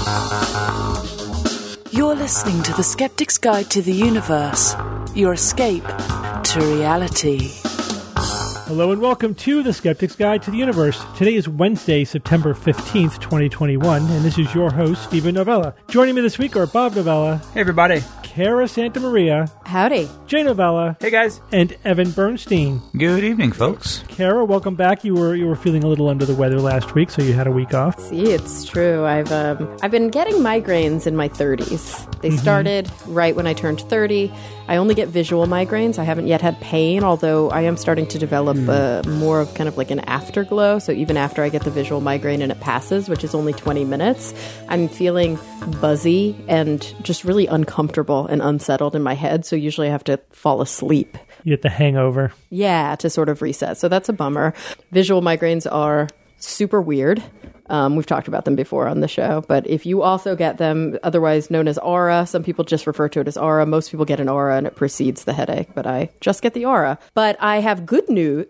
You're listening to The Skeptic's Guide to the Universe, your escape to reality. Hello and welcome to The Skeptic's Guide to the Universe. Today is Wednesday, September 15th, 2021, and this is your host, Stephen Novella. Joining me this week are Bob Novella. Hey, everybody. Kara Santamaria. Howdy. Jay Novella. Hey, guys. And Evan Bernstein. Good evening, folks. Kara, welcome back. You were feeling a little under the weather last week, so you had a week off. See, it's true. I've been getting migraines in my 30s. They started right when I turned 30. I only get visual migraines. I haven't yet had pain, although I am starting to develop more of kind of like an afterglow. So even after I get the visual migraine and it passes, which is only 20 minutes, I'm feeling buzzy and just really uncomfortable and unsettled in my head. So usually I have to fall asleep. You get the hangover. Yeah, to sort of reset. So that's a bummer. Visual migraines are super weird. We've talked about them before on the show, but if you also get them, otherwise known as aura, some people just refer to it as aura. Most people get an aura and it precedes the headache, but I just get the aura. But I have good news,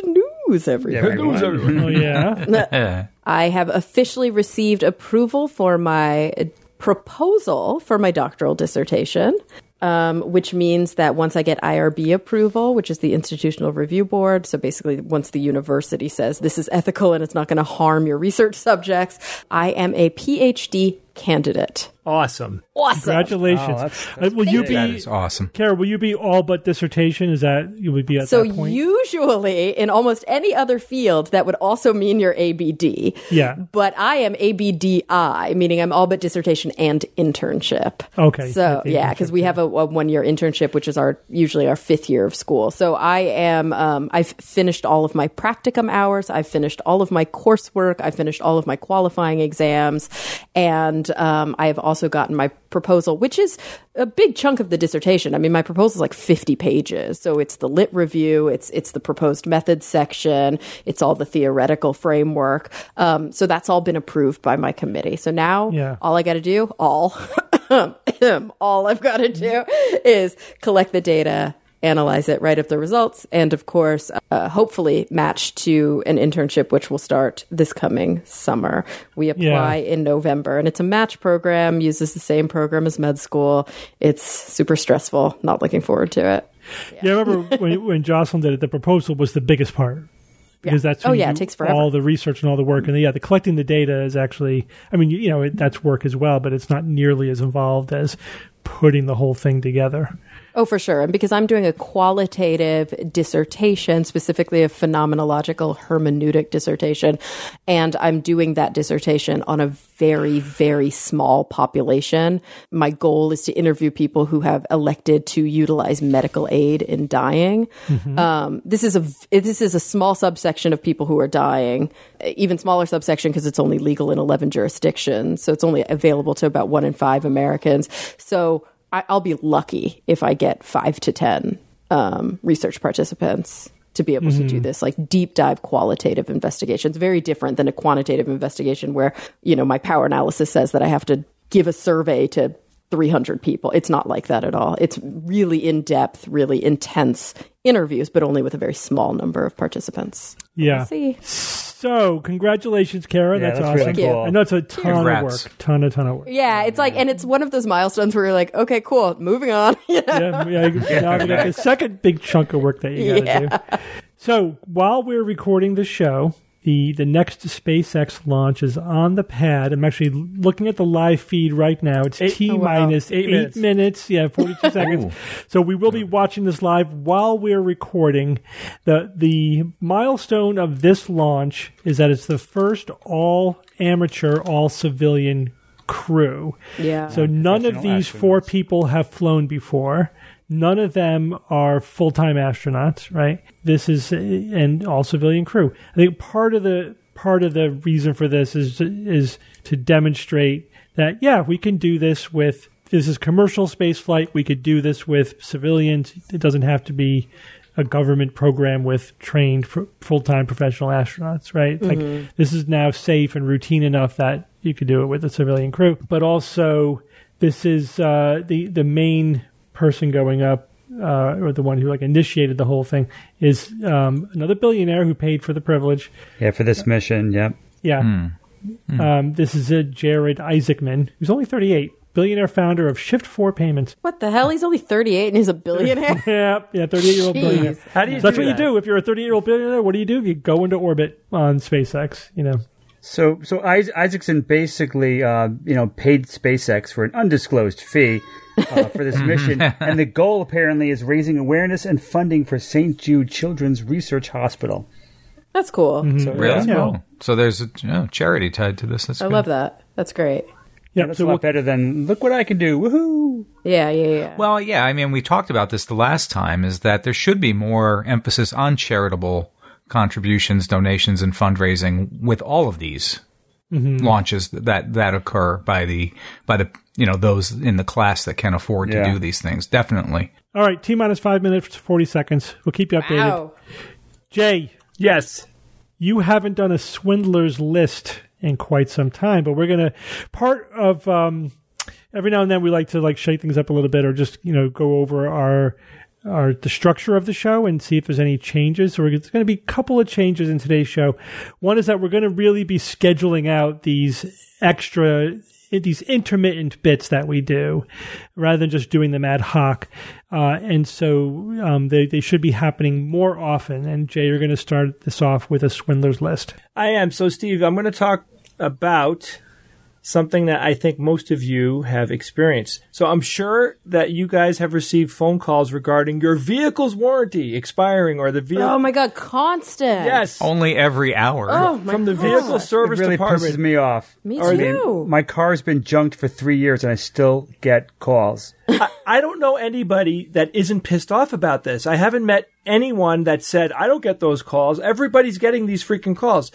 everyone. Oh, yeah? I have officially received approval for my proposal for my doctoral dissertation. Which means that once I get IRB approval, which is the Institutional Review Board, so basically once the university says this is ethical and it's not going to harm your research subjects, I am a PhD candidate. Awesome. Congratulations. Will you be? That is awesome. Kara, will you be all but dissertation? Is that you would be at that point? So usually in almost any other field, that would also mean you're ABD. Yeah. But I am ABDI, meaning I'm all but dissertation and internship. Okay. So yeah, because we have a 1-year internship, which is usually our 5th year of school. So I am. I've finished all of my practicum hours. I've finished all of my coursework. I've finished all of my qualifying exams, and I have also gotten my proposal, which is a big chunk of the dissertation. I mean, my proposal is like 50 pages. So it's the lit review, it's the proposed methods section, it's all the theoretical framework. So that's all been approved by my committee. So now all I got to do, all I've got to do is collect the data, analyze it, write up the results, and of course, hopefully match to an internship, which will start this coming summer. We apply in November, and it's a match program, uses the same program as med school. It's super stressful. Not looking forward to it. Yeah, I remember when Jocelyn did it, the proposal was the biggest part. Because that's when it takes forever. All the research and all the work. And the collecting the data is actually, I mean, that's work as well, but it's not nearly as involved as putting the whole thing together. Oh, for sure. And because I'm doing a qualitative dissertation, specifically a phenomenological hermeneutic dissertation, and I'm doing that dissertation on a very, very small population, my goal is to interview people who have elected to utilize medical aid in dying. This is a small subsection of people who are dying, even smaller subsection because it's only legal in 11 jurisdictions. So it's only available to about 1 in 5 Americans. So I'll be lucky if I get 5 to 10 research participants to be able to do this like deep dive qualitative investigations. Very different than a quantitative investigation where, my power analysis says that I have to give a survey to 300 people. It's not like that at all. It's really in-depth, really intense interviews, but only with a very small number of participants. Yeah. We'll see. So, congratulations, Kara. Yeah, that's awesome. really cool. I know it's a ton Congrats. of work. Ton of work. Yeah, it's like, and it's one of those milestones where you're like, okay, cool, moving on. Now we got the second big chunk of work that you got to do. So, while we're recording the show, the next SpaceX launch is on the pad. I'm actually looking at the live feed right now. It's T-minus 8 minutes. Yeah, 42 seconds. So we will be watching this live while we're recording. The milestone of this launch is that it's the first all-amateur, all-civilian crew. Yeah. So none of these 4 people have flown before. None of them are full-time astronauts, right? This is an all-civilian crew. I think part of the reason for this is to demonstrate that we can do this with. This is commercial space flight. We could do this with civilians. It doesn't have to be a government program with trained full-time professional astronauts, right? Like this is now safe and routine enough that you could do it with a civilian crew. But also, this is the main person going up, or the one who initiated the whole thing, is another billionaire who paid for the privilege. Yeah, for this mission. Yep. Yeah. This is Jared Isaacman, who's only 38, billionaire founder of Shift4 Payments. What the hell? He's only 38 and he's a billionaire? Yeah, 38-year-old billionaire. How do you So that's do what you that? do if you're a 38-year-old billionaire. What do? You go into orbit on SpaceX. So Isaacson basically, paid SpaceX for an undisclosed fee for this mission, and the goal apparently is raising awareness and funding for St. Jude Children's Research Hospital. That's cool. So, Really? Yeah. Cool. So there's a charity tied to this. That's I good. love that. That's great. Yeah, that's so a lot better than look what I can do. Woohoo! Yeah. Well, yeah, I mean, we talked about this the last time, is that there should be more emphasis on charitable contributions, donations, and fundraising with all of these launches that occur by the those in the class that can afford to do these things. Definitely. all right, T-minus 5 minutes, 40 seconds. We'll keep you updated. Wow. Jay, Yes. you haven't done a swindler's list in quite some time, but we're going to, part of, every now and then we like to shake things up a little bit, or just, go over the structure of the show and see if there's any changes. So there's going to be a couple of changes in today's show. One is that we're going to really be scheduling out these intermittent bits that we do, rather than just doing them ad hoc. And so they should be happening more often. And Jay, you're going to start this off with a swindler's list. I am. So, Steve, I'm going to talk about something that I think most of you have experienced. So I'm sure that you guys have received phone calls regarding your vehicle's warranty expiring, or the vehicle. Oh my God, constant. Yes. Only every hour. Oh my From the God. vehicle It service really department. pisses me off. Me Are too. My car's been junked for 3 years, and I still get calls. I don't know anybody that isn't pissed off about this. I haven't met anyone that said, I don't get those calls. Everybody's getting these freaking calls.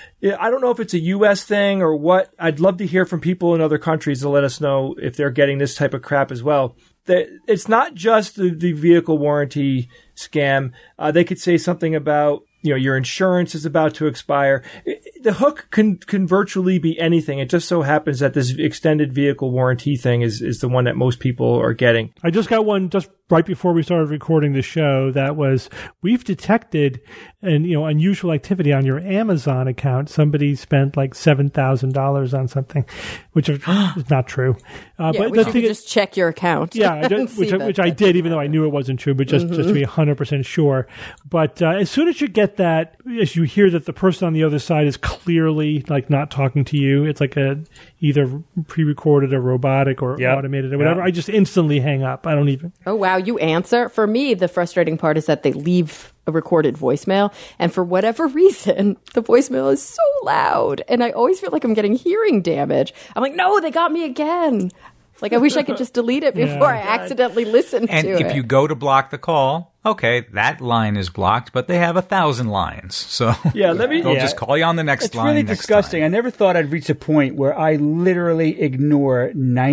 I don't know if it's a U.S. thing or what. I'd love to hear from people in other countries to let us know if they're getting this type of crap as well. It's not just the vehicle warranty scam. They could say something about, your insurance is about to expire. The hook can virtually be anything. It just so happens that this extended vehicle warranty thing is the one that most people are getting. I just got one just right before we started recording the show that was, we've detected unusual activity on your Amazon account. Somebody spent like $7,000 on something, which is not true. Yeah, but which the you thing can is, just check your account. yeah, I did, and see that which I that's did, even though I knew it wasn't true, but just to be 100% sure. But as soon as you get that, as you hear that the person on the other side is clearly not talking to you, it's like either pre-recorded or robotic or automated or whatever. I just instantly hang up. I don't even. Oh, wow. You answer. For me, the frustrating part is that they leave a recorded voicemail. And for whatever reason, the voicemail is so loud. And I always feel like I'm getting hearing damage. I'm like, no, they got me again. I wish I could just delete it before I accidentally listen And to it. if you go to block the call, okay, that line is blocked, but they have 1,000 lines. So they'll just call you on the next It's line. really next disgusting. time. I never thought I'd reach a point where I literally ignore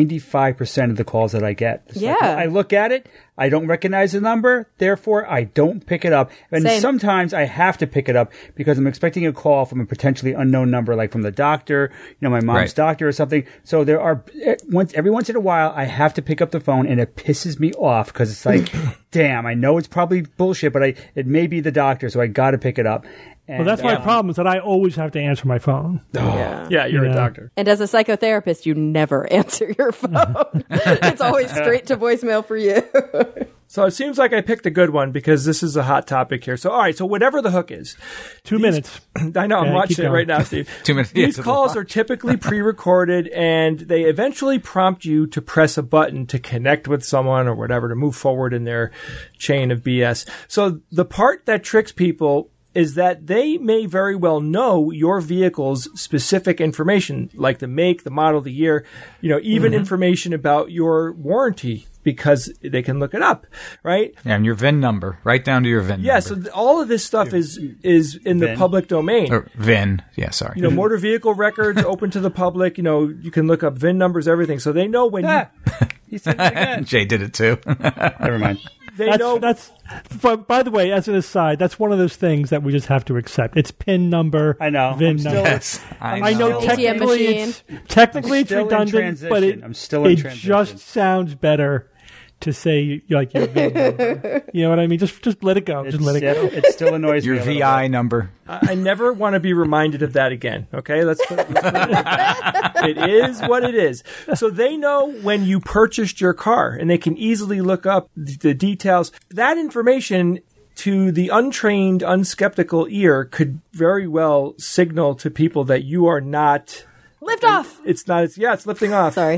95% of the calls that I get. It's like, Yeah. I look at it, I don't recognize the number, therefore I don't pick it up. And Same. sometimes I have to pick it up because I'm expecting a call from a potentially unknown number, like from the doctor, my mom's Right. doctor or something. So there are, every once in a while, I have to pick up the phone, and it pisses me off because it's like, damn, I know it's probably bullshit, but it may be the doctor, so I got to pick it up. And, Well, that's my problem, is that I always have to answer my phone. Yeah, you're a doctor. And as a psychotherapist, you never answer your phone. It's always straight to voicemail for you. So it seems like I picked a good one because this is a hot topic here. So, all right. So whatever the hook is. 2 minutes. I know, I'm Yeah, watching keep it right going. now, Steve. 2 minutes. These Yeah, calls are typically pre-recorded, and they eventually prompt you to press a button to connect with someone or whatever, to move forward in their chain of BS. So the part that tricks people is that they may very well know your vehicle's specific information, like the make, the model, the year, even information about your warranty, because they can look it up, right? And your VIN number, right down to your VIN Yeah, number. so all of this stuff is in the public domain. Or VIN, yeah, sorry. Motor vehicle records open to the public. You can look up VIN numbers, everything. So they know when he said it again. Jay did it too. Never mind. they know. But by the way, as an aside, that's one of those things that we just have to accept. It's PIN number. I know. VIN I'm still- number. Yes, I know ATM technically machine. it's I'm still in redundant, but transition. I'm still in it transition. just sounds better to say like your VIN number. You know what I mean? Just let it go. Just let it go. It still annoys Your me. a little VI bit. number. I never want to be reminded of that again. Okay, let's put it is what it is. So they know when you purchased your car, and they can easily look up the details. That information, to the untrained, unskeptical ear, could very well signal to people that you are not. Lift off. It's not. It's lifting off. Sorry.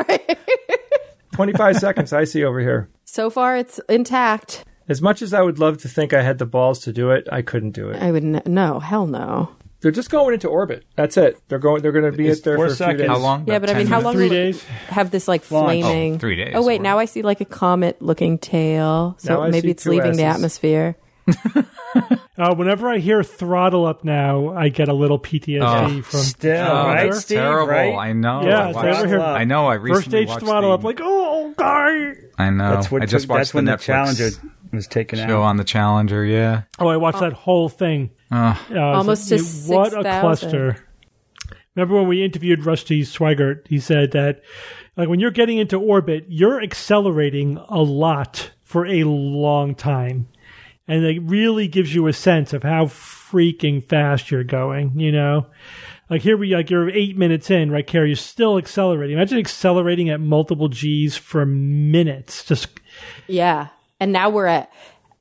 25 seconds. I see over here. So far, it's intact. As much as I would love to think I had the balls to do it, I couldn't do it. I would no, hell no. They're just going into orbit. That's it. They're going to be It's there 4 for a few seconds. days. How long? Yeah, About but I mean, 10 how long 3 will it days. have this like Launch. flaming? Oh, 3 days. Oh wait, Or- now I see like a comet-looking tail. So Now I maybe see it's 2 leaving the S's. atmosphere. Whenever I hear throttle up now, I get a little PTSD from Still, Oh, right, that's Steve? terrible. Right? I know. Yeah, I so ever hear- I know. I recently first stage watched throttle the, up, like, oh, guy. I know. That's what I just watched that's when the Netflix Challenger was taken show out. on the Challenger. Yeah. Oh, I watched that whole thing. Almost to What a 6,000. cluster. Remember when we interviewed Rusty Swigert, he said that like when you're getting into orbit, you're accelerating a lot for a long time. And it really gives you a sense of how freaking fast you're going, you know? Like here you're 8 minutes in, right, Carrie? You're still accelerating. Imagine accelerating at multiple Gs for minutes. Just Yeah, and now we're at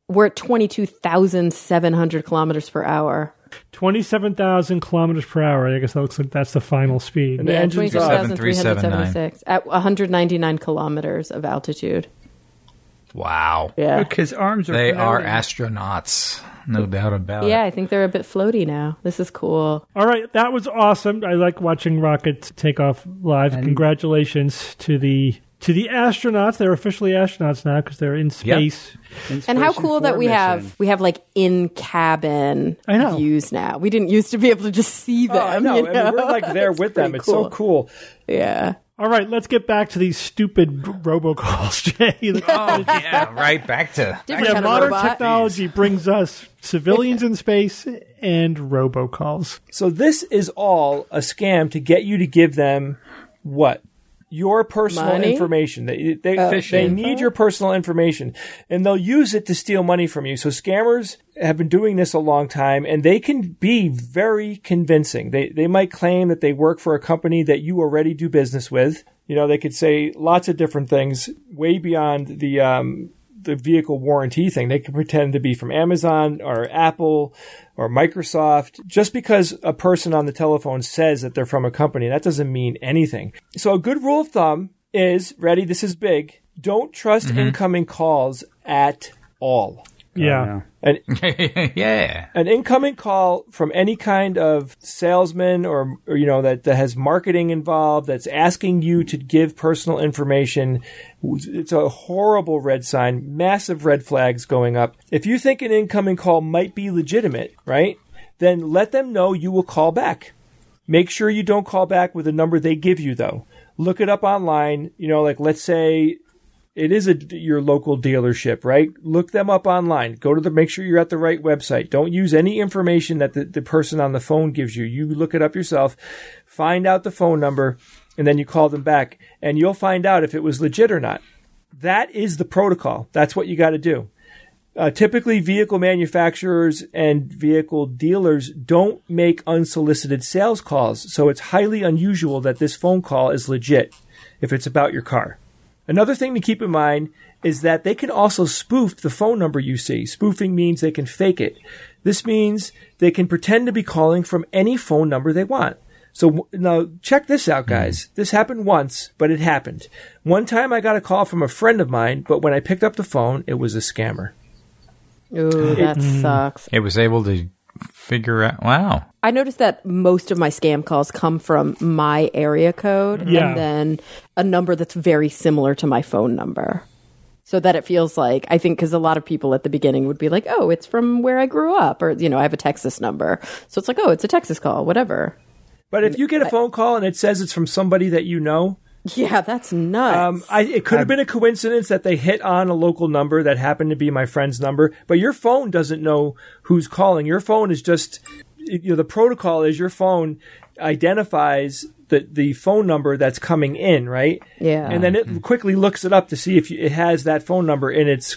22,700 kilometers per hour. 27,000 kilometers per hour. I guess that looks like that's the final speed. And the Yeah, engine's off. 22,376 at 199 kilometers of altitude. Wow. Yeah, Look, his arms are They are floating. astronauts. No doubt about yeah. it. I think they're a bit floaty now. This is cool. All right, that was awesome. I like watching rockets take off live. Congratulations to the astronauts. They're officially astronauts now because they're in space. And how Inspiration cool that 4 we mission. have like in cabin I know. views now. We didn't used to be able to just see them. Oh, I know. you I mean, we're like there It's with them. pretty It's so cool. Yeah. All right, let's get back to these stupid robocalls, Jay. Oh, yeah, right. Back to. Different Yeah, kind of modern robot. technology brings us civilians in space and robocalls. So this is all a scam to get you to give them what? Your personal Money? information. They Phishing. need your personal information, and they'll use it to steal money from you. So scammers have been doing this a long time, and they can be very convincing. They might claim that they work for a company that you already do business with. You know, they could say lots of different things way beyond the vehicle warranty thing. They could pretend to be from Amazon or Apple or Microsoft. Just because a person on the telephone says that they're from a company, that doesn't mean anything. So a good rule of thumb is, ready, this is big, don't trust incoming calls at all. Yeah. An, Yeah. an incoming call from any kind of salesman or you know, that has marketing involved, that's asking you to give personal information, it's a horrible red sign, massive red flags going up. If you think an incoming call might be legitimate, right, then let them know you will call back. Make sure you don't call back with a number they give you, though. Look it up online. You know, like let's say it is your local dealership, right? Look them up online. Make sure you're at the right website. Don't use any information that the person on the phone gives you. You look it up yourself, find out the phone number, and then you call them back, and you'll find out if it was legit or not. That is the protocol. That's what you got to do. Typically, vehicle manufacturers and vehicle dealers don't make unsolicited sales calls, so it's highly unusual that this phone call is legit if it's about your car. Another thing to keep in mind is that they can also spoof the phone number you see. Spoofing means they can fake it. This means they can pretend to be calling from any phone number they want. So now check this out, guys. This happened once, but it happened. One time I got a call from a friend of mine, but when I picked up the phone, it was a scammer. Ooh, that sucks. It was able to figure out. Wow. I noticed that most of my scam calls come from my area code Yeah. and then a number that's very similar to my phone number. So that it feels like, I think, because a lot of people at the beginning would be like, oh, it's from where I grew up, or, you know, I have a Texas number. So it's like, oh, it's a Texas call, whatever. But if you get a phone call and it says it's from somebody that you know, Yeah, that's nuts. it could have been a coincidence that they hit on a local number that happened to be my friend's number, but your phone doesn't know who's calling. Your phone is just, you know, the protocol is your phone identifies the phone number that's coming in, right? Yeah. And then it quickly looks it up to see if it has that phone number in its,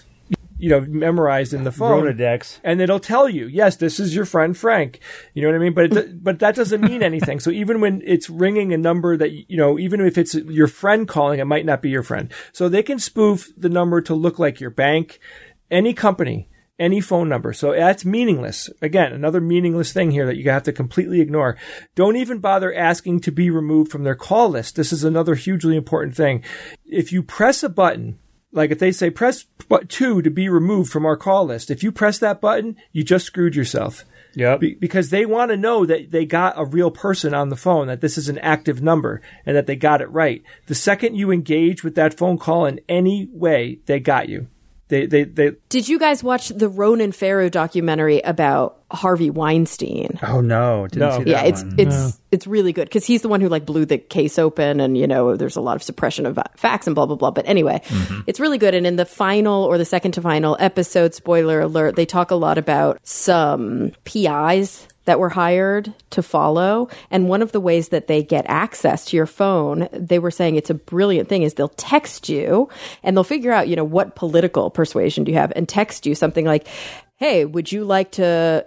memorized in the phone. Rolodex. And it'll tell you, yes, this is your friend Frank. You know what I mean? But that doesn't mean anything. So even when it's ringing a number that, even if it's your friend calling, it might not be your friend. So they can spoof the number to look like your bank, any company, any phone number. So that's meaningless. Again, another meaningless thing here that you have to completely ignore. Don't even bother asking to be removed from their call list. This is another hugely important thing. If you press a button, like if they say press 2 to be removed from our call list, if you press that button, you just screwed yourself. Yep. Because they want to know that they got a real person on the phone, that this is an active number, and that they got it right. The second you engage with that phone call in any way, they got you. They Did you guys watch the Ronan Farrow documentary about Harvey Weinstein? Oh no, didn't see that Yeah, it's really good because he's the one who blew the case open, and there's a lot of suppression of facts and blah blah blah. But anyway, it's really good. And in the final or the second to final episode, spoiler alert, they talk a lot about some PIs that were hired to follow. And one of the ways that they get access to your phone, they were saying it's a brilliant thing, is they'll text you and they'll figure out, what political persuasion do you have, and text you something like, hey, would you like to,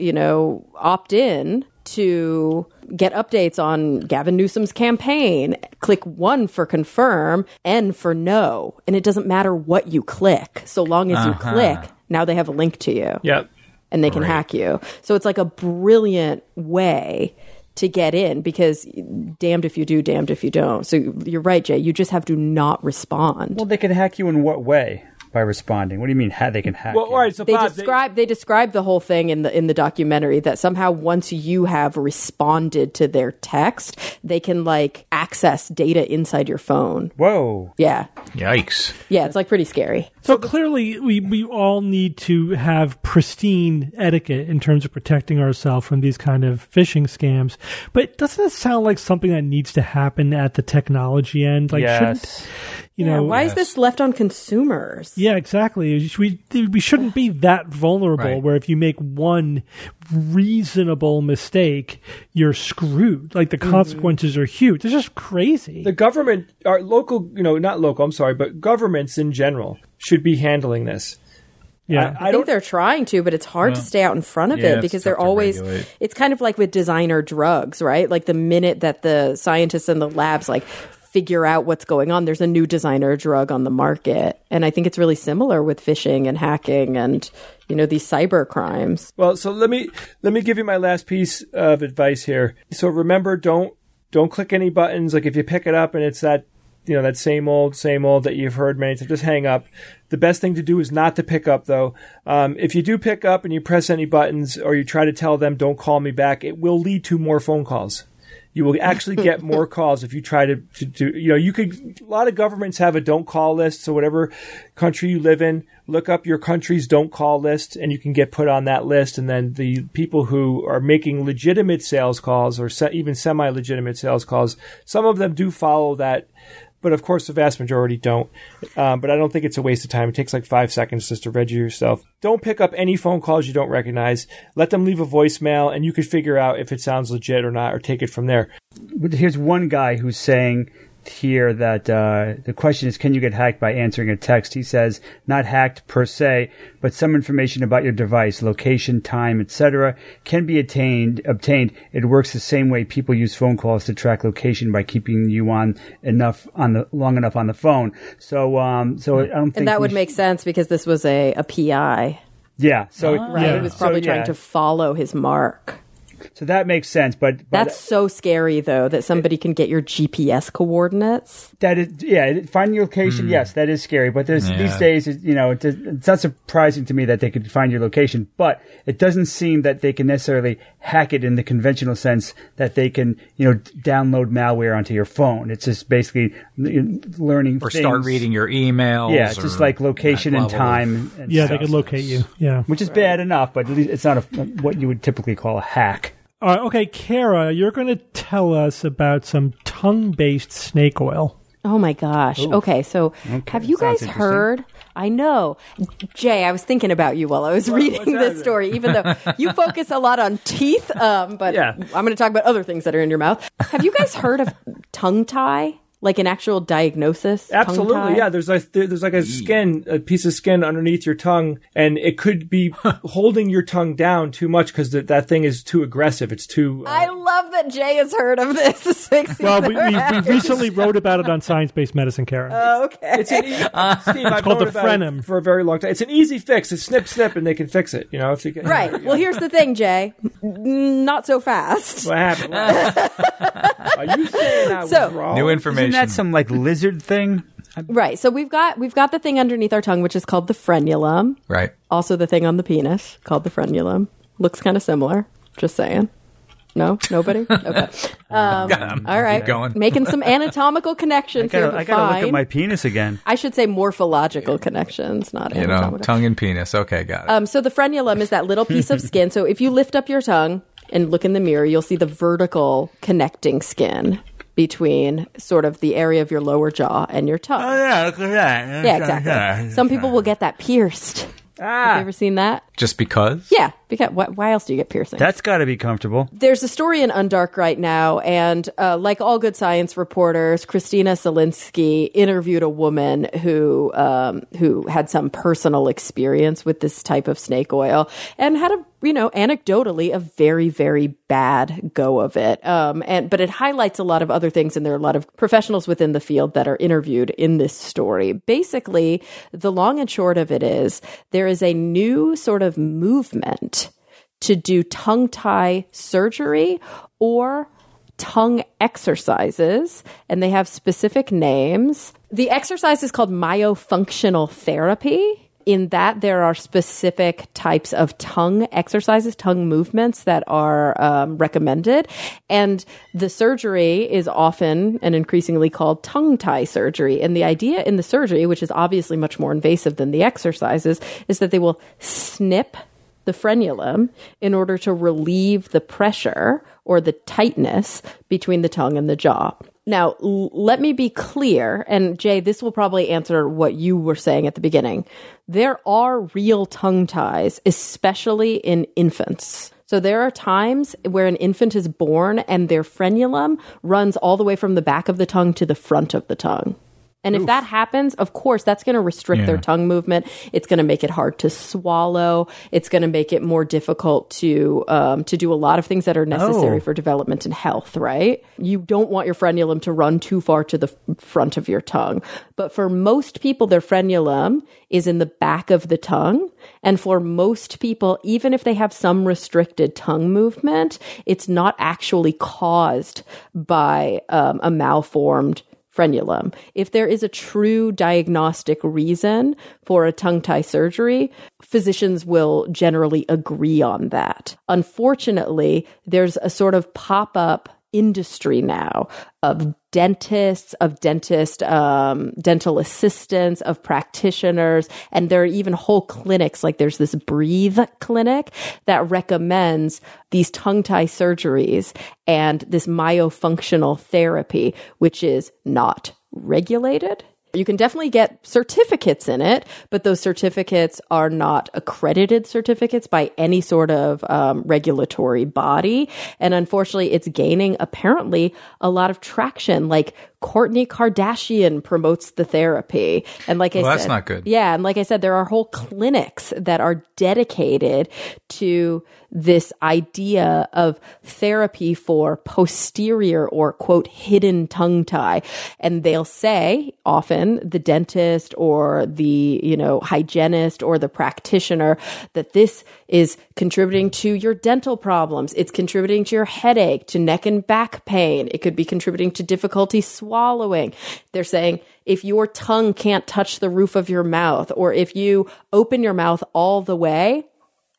opt in to get updates on Gavin Newsom's campaign? Click 1 for confirm, N for no. And it doesn't matter what you click. So long as you click, now they have a link to you. Yep. And they can hack you. So it's like a brilliant way to get in, because damned if you do, damned if you don't. So you're right, Jay. You just have to not respond. Well, they can hack you in what way? By responding. What do you mean they can hack you? All right, so they describe the whole thing in the documentary, that somehow once you have responded to their text, they can access data inside your phone. Whoa. Yeah. Yikes. Yeah, it's pretty scary. So clearly we all need to have pristine etiquette in terms of protecting ourselves from these kind of phishing scams. But doesn't it sound like something that needs to happen at the technology end? Yes. Why is this left on consumers? Yeah, exactly. We shouldn't be that vulnerable where if you make one reasonable mistake, you're screwed. The consequences are huge. It's just crazy. The government, our local, not local, I'm sorry, but governments in general should be handling this. Yeah, I think they're trying to, but it's hard to stay out in front of it because they're always, it's kind of like with designer drugs, right? The minute that the scientists in the labs figure out what's going on, there's a new designer drug on the market. And I think it's really similar with phishing and hacking and, these cyber crimes. Well, so let me give you my last piece of advice here. So remember, don't click any buttons. If you pick it up and it's that, that same old that you've heard many times, just hang up. The best thing to do is not to pick up, though. If you do pick up and you press any buttons or you try to tell them, don't call me back, it will lead to more phone calls. You will actually get more calls if you try to you could, a lot of governments have a don't call list. So whatever country you live in, look up your country's don't call list and you can get put on that list. And then the people who are making legitimate sales calls or even semi-legitimate sales calls, some of them do follow that. But of course, the vast majority don't. But I don't think it's a waste of time. It takes 5 seconds just to register yourself. Don't pick up any phone calls you don't recognize. Let them leave a voicemail, and you can figure out if it sounds legit or not, or take it from there. But here's one guy who's saying here that the question is, can you get hacked by answering a text? He says, not hacked per se, but some information about your device, location, time, etc. can be obtained. It works the same way people use phone calls to track location by keeping you long enough on the phone. So I don't think. And that would make sense because this was a PI. Yeah. So He was probably trying to follow his mark. So that makes sense, but that's so scary, though, that somebody can get your GPS coordinates. That is, finding your location. Yes, that is scary. But these days, it's not surprising to me that they could find your location. But it doesn't seem that they can necessarily hack it in the conventional sense that they can, download malware onto your phone. It's just basically learning or things. Start reading your emails. Yeah, it's just like location and time. And they could locate you. Yeah, which is bad enough, but at least it's not what you would typically call a hack. Okay, Kara, you're going to tell us about some tongue-based snake oil. Oh my gosh. Okay, so have you guys heard I know. Jay, I was thinking about you while I was reading this story, even though you focus a lot on teeth, but I'm going to talk about other things that are in your mouth. Have you guys heard of tongue tie? Like an actual diagnosis? Absolutely, yeah. There's like a piece of skin underneath your tongue, and it could be holding your tongue down too much because that thing is too aggressive. It's too. I love that Jay has heard of this. This makes me we recently wrote about it on Science-Based Medicine, Karen. Okay. It's Steve, I've called known the about frenum it for a very long time. It's an easy fix. It's snip, and they can fix it. You know, if you can, Right. Well, here's the thing, Jay. Not so fast. What happened? Are you saying I was wrong? New information. Isn't that some like lizard thing? Right. So we've got the thing underneath our tongue, which is called the frenulum. Right. Also, the thing on the penis called the frenulum. Looks kind of similar. Just saying. No? Nobody? Okay. All right. Keep going. Making some anatomical connections here. I gotta look at my penis again. I should say morphological connections, not anatomical. Tongue and penis. Okay, got it. So the frenulum is that little piece of skin. So if you lift up your tongue and look in the mirror, you'll see the vertical connecting skin between sort of the area of your lower jaw and your tongue. Oh yeah, look at that. Yeah, exactly. Some people will get that pierced. Have you ever seen that? Just because? Yeah, because why else do you get piercings? That's got to be comfortable. There's a story in Undark right now, and like all good science reporters, Christina Selinsky interviewed a woman who had some personal experience with this type of snake oil and had anecdotally a very, very bad go of it. But it highlights a lot of other things, and there are a lot of professionals within the field that are interviewed in this story. Basically, the long and short of it is there is a new sort of movement to do tongue tie surgery or tongue exercises, and they have specific names. The exercise is called myofunctional therapy. In that, there are specific types of tongue exercises, tongue movements that are recommended. And the surgery is often and increasingly called tongue tie surgery. And the idea in the surgery, which is obviously much more invasive than the exercises, is that they will snip the frenulum in order to relieve the pressure or the tightness between the tongue and the jaw. Now, let me be clear, and Jay, this will probably answer what you were saying at the beginning. There are real tongue ties, especially in infants. So there are times where an infant is born and their frenulum runs all the way from the back of the tongue to the front of the tongue. And if that happens, of course, that's going to restrict their tongue movement. It's going to make it hard to swallow. It's going to make it more difficult to do a lot of things that are necessary for development and health, right? You don't want your frenulum to run too far to the front of your tongue. But for most people, their frenulum is in the back of the tongue. And for most people, even if they have some restricted tongue movement, it's not actually caused by a malformed frenulum. If there is a true diagnostic reason for a tongue tie surgery, physicians will generally agree on that. Unfortunately, there's a sort of pop-up industry now of dentists, dental assistants, of practitioners, and there are even whole clinics, like there's this Breathe clinic that recommends these tongue tie surgeries and this myofunctional therapy, which is not regulated. You can definitely get certificates in it, but those certificates are not accredited certificates by any sort of regulatory body. And unfortunately, it's gaining apparently a lot of traction. Like Kourtney Kardashian promotes the therapy. And like I said, that's not good. Yeah. And like I said, there are whole clinics that are dedicated to this idea of therapy for posterior or quote hidden tongue tie. And they'll say often the dentist or the, hygienist or the practitioner that this is contributing to your dental problems. It's contributing to your headache, to neck and back pain. It could be contributing to difficulty swallowing. They're saying if your tongue can't touch the roof of your mouth, or if you open your mouth all the way,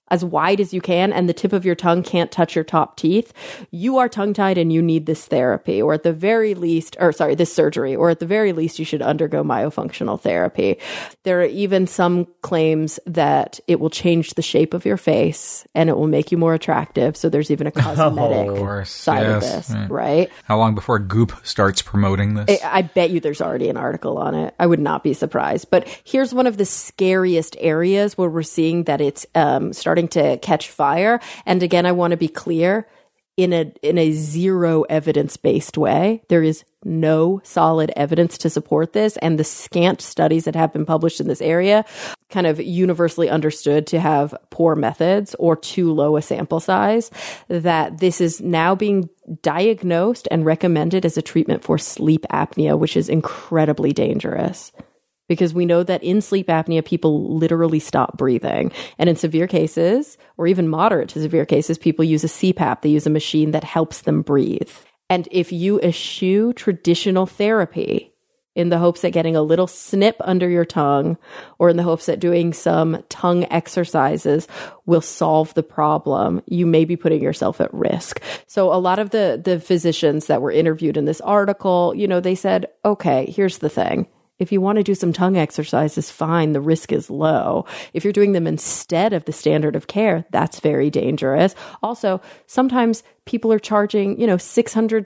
as wide as you can, and the tip of your tongue can't touch your top teeth, you are tongue-tied and you need this therapy, or at the very least, this surgery, or at the very least, you should undergo myofunctional therapy. There are even some claims that it will change the shape of your face and it will make you more attractive. So there's even a cosmetic side of this, right? How long before Goop starts promoting this? I bet you there's already an article on it. I would not be surprised. But here's one of the scariest areas where we're seeing that it's starting to catch fire. And again, I want to be clear, in a zero evidence-based way. There is no solid evidence to support this, and the scant studies that have been published in this area kind of universally understood to have poor methods or too low a sample size, that this is now being diagnosed and recommended as a treatment for sleep apnea, which is incredibly dangerous. Because we know that in sleep apnea, people literally stop breathing. And in severe cases, or even moderate to severe cases, people use a CPAP. They use a machine that helps them breathe. And if you eschew traditional therapy in the hopes that getting a little snip under your tongue, or in the hopes that doing some tongue exercises will solve the problem, you may be putting yourself at risk. So a lot of the physicians that were interviewed in this article, they said, okay, here's the thing. If you want to do some tongue exercises, fine, the risk is low. If you're doing them instead of the standard of care, that's very dangerous. Also, sometimes people are charging, $600,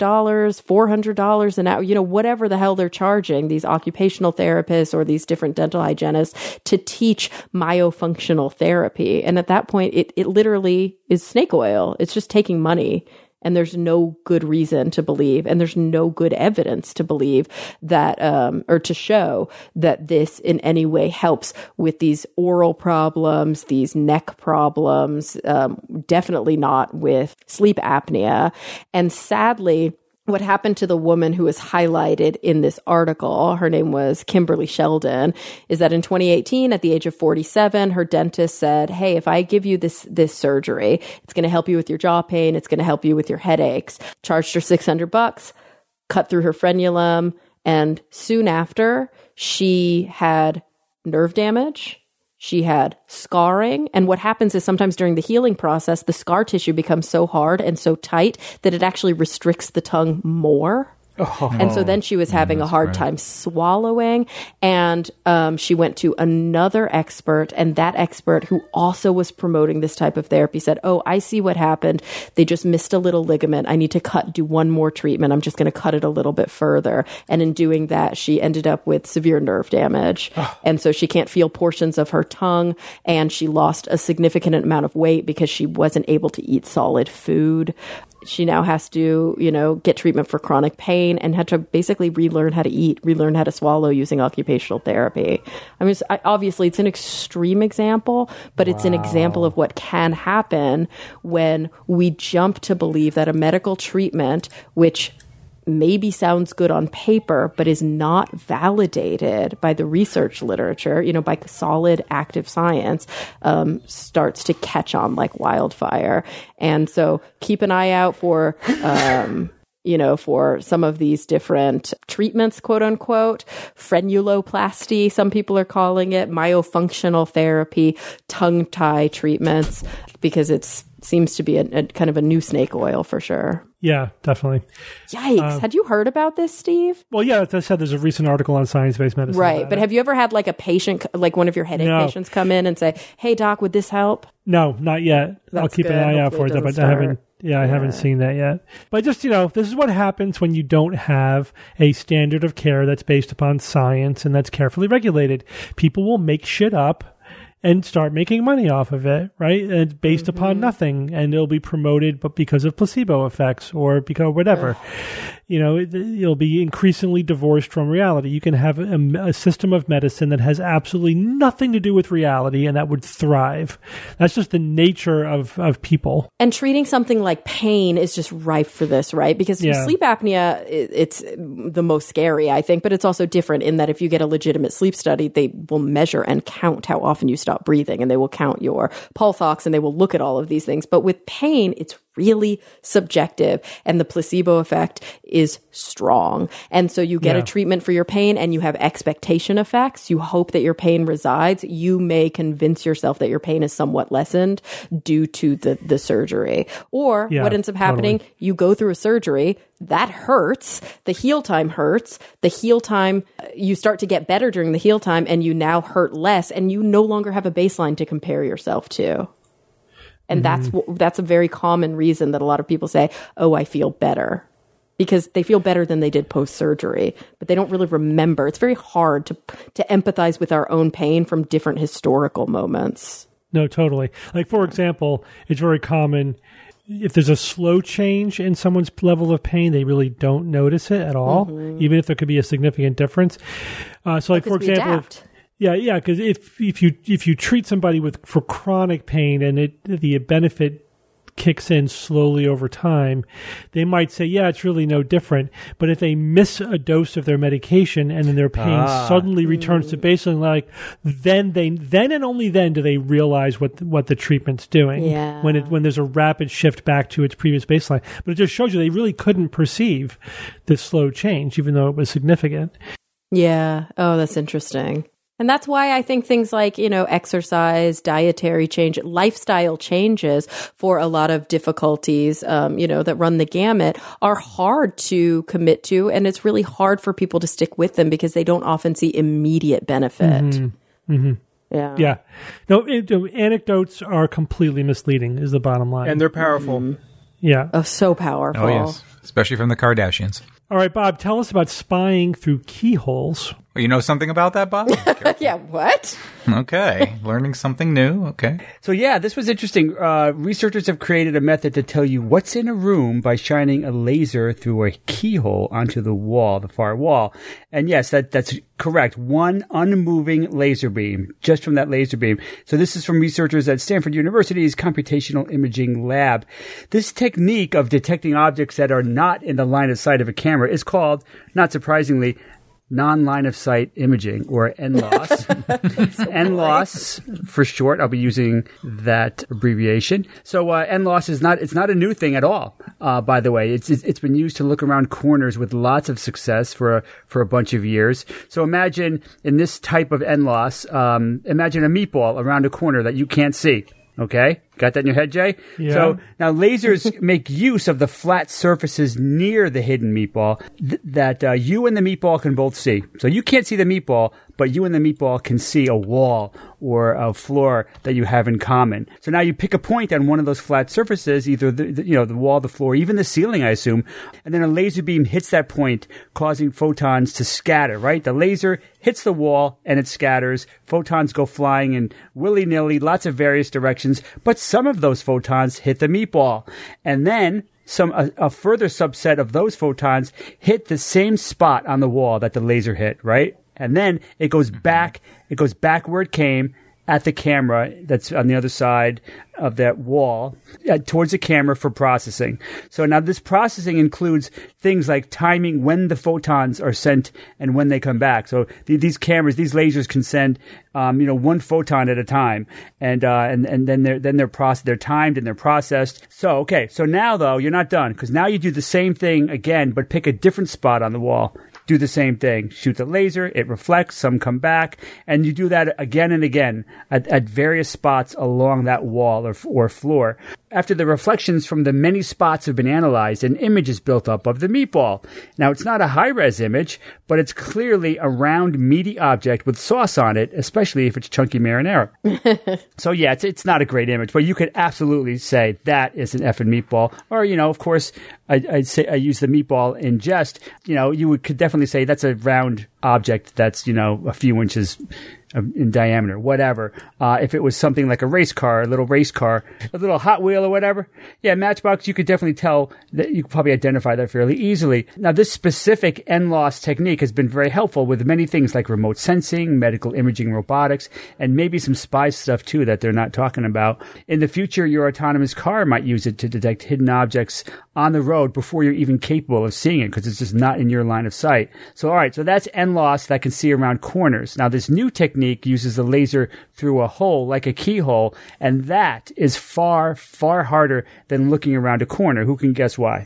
$400 an hour, whatever the hell they're charging, these occupational therapists or these different dental hygienists to teach myofunctional therapy. And at that point, it literally is snake oil. It's just taking money. And there's no good reason to believe, and there's no good evidence to believe that, or to show that this in any way helps with these oral problems, these neck problems, definitely not with sleep apnea. And sadly, what happened to the woman who was highlighted in this article, her name was Kimberly Sheldon, is that in 2018, at the age of 47, her dentist said, hey, if I give you this surgery, it's going to help you with your jaw pain, it's going to help you with your headaches. Charged her $600, cut through her frenulum, and soon after, she had nerve damage. She had scarring. And what happens is sometimes during the healing process, the scar tissue becomes so hard and so tight that it actually restricts the tongue more. And so then she was having a hard time swallowing. And she went to another expert. And that expert, who also was promoting this type of therapy, said, oh, I see what happened. They just missed a little ligament. I need to do one more treatment. I'm just going to cut it a little bit further. And in doing that, she ended up with severe nerve damage. And so she can't feel portions of her tongue. And she lost a significant amount of weight because she wasn't able to eat solid food. She now has to, get treatment for chronic pain and had to basically relearn how to eat, relearn how to swallow using occupational therapy. I mean, obviously it's an extreme example, but it's an example of what can happen when we jump to believe that a medical treatment, which maybe sounds good on paper, but is not validated by the research literature, by solid active science, starts to catch on like wildfire. And so keep an eye out for, for some of these different treatments, quote unquote, frenuloplasty, some people are calling it, myofunctional therapy, tongue tie treatments, because it seems to be a kind of a new snake oil for sure. Yeah, definitely. Yikes. Had you heard about this, Steve? Well, yeah, as I said, there's a recent article on Science-Based Medicine. Right. But have you ever had like a patient, like one of your headache patients come in and say, hey, doc, would this help? No, not yet. I'll keep an eye out for it, but I haven't seen that yet. But just, this is what happens when you don't have a standard of care that's based upon science and that's carefully regulated. People will make shit up and start making money off of it, right? And it's based upon nothing, and it'll be promoted, but because of placebo effects or because whatever. It'll be increasingly divorced from reality. You can have a system of medicine that has absolutely nothing to do with reality, and that would thrive. That's just the nature of people. And treating something like pain is just rife for this, right? Because sleep apnea, it's the most scary, I think, but it's also different in that if you get a legitimate sleep study, they will measure and count how often you stop breathing, and they will count your pulse ox, and they will look at all of these things. But with pain, it's really subjective, and the placebo effect is strong. And so you get a treatment for your pain and you have expectation effects. You hope that your pain resides. You may convince yourself that your pain is somewhat lessened due to the surgery. Or what ends up happening, you go through a surgery, that hurts. The heal time hurts. The heal time, you start to get better during the heal time and you now hurt less and you no longer have a baseline to compare yourself to. And that's a very common reason that a lot of people say, oh, I feel better. Because they feel better than they did post-surgery. But they don't really remember. It's very hard to empathize with our own pain from different historical moments. No, totally. Like, for example, it's very common if there's a slow change in someone's level of pain, they really don't notice it at all, even if there could be a significant difference. So, like, for example... Yeah, because if you treat somebody for chronic pain and the benefit kicks in slowly over time, they might say, yeah, it's really no different. But if they miss a dose of their medication and then their pain suddenly returns to baseline, like then and only then do they realize what the treatment's doing. Yeah. When there's a rapid shift back to its previous baseline. But it just shows you they really couldn't perceive this slow change, even though it was significant. Yeah. Oh, that's interesting. And that's why I think things like, exercise, dietary change, lifestyle changes for a lot of difficulties, that run the gamut are hard to commit to. And it's really hard for people to stick with them because they don't often see immediate benefit. Mm-hmm. Mm-hmm. Yeah. Yeah. No, anecdotes are completely misleading is the bottom line. And they're powerful. Yeah. Oh, so powerful. Oh, yes. Especially from the Kardashians. All right, Bob, tell us about spying through keyholes. You know something about that, Bob? Yeah, what? Okay. Learning something new. Okay. So, yeah, this was interesting. Researchers have created a method to tell you what's in a room by shining a laser through a keyhole onto the far wall. And yes, that's correct. One unmoving laser beam, just from that laser beam. So this is from researchers at Stanford University's Computational Imaging Lab. This technique of detecting objects that are not in the line of sight of a camera is called, not surprisingly, non-line of sight imaging, or NLOS. NLOS for short. I'll be using that abbreviation. So NLOS it's not a new thing at all. By the way, it's been used to look around corners with lots of success for a bunch of years. So imagine in this type of NLOS, imagine a meatball around a corner that you can't see. Okay? Got that in your head, Jay? Yeah. So now lasers make use of the flat surfaces near the hidden meatball that you and the meatball can both see. So you can't see the meatball, but you and the meatball can see a wall or a floor that you have in common. So now you pick a point on one of those flat surfaces, either the wall, the floor, even the ceiling, I assume, and then a laser beam hits that point, causing photons to scatter, right? The laser hits the wall and it scatters. Photons go flying in willy-nilly, lots of various directions, but some of those photons hit the meatball. And then a further subset of those photons hit the same spot on the wall that the laser hit, right? And then it goes back where it came at the camera that's on the other side of that wall towards the camera for processing. So now this processing includes things like timing when the photons are sent and when they come back. So these lasers can send, one photon at a time, and then they're timed and they're processed. So now though you're not done, because now you do the same thing again, but pick a different spot on the wall. Do the same thing. Shoot the laser, it reflects, some come back, and you do that again and again at various spots along that wall or floor. After the reflections from the many spots have been analyzed, an image is built up of the meatball. Now, it's not a high-res image, but it's clearly a round, meaty object with sauce on it, especially if it's chunky marinara. So, yeah, it's not a great image, but you could absolutely say that is an effing meatball. Or, of course, I'd say I use the meatball in jest. You could definitely say that's a round object that's, a few inches in diameter, whatever. If it was something like a race car, a little Hot Wheel or whatever, yeah, Matchbox, you could definitely tell that you could probably identify that fairly easily. Now, this specific NLOS technique has been very helpful with many things like remote sensing, medical imaging, robotics, and maybe some spy stuff too that they're not talking about. In the future, your autonomous car might use it to detect hidden objects on the road before you're even capable of seeing it because it's just not in your line of sight. So, all right, so that's NLOS that can see around corners. Now, this new technique uses a laser through a hole, like a keyhole, and that is far, far harder than looking around a corner. Who can guess why?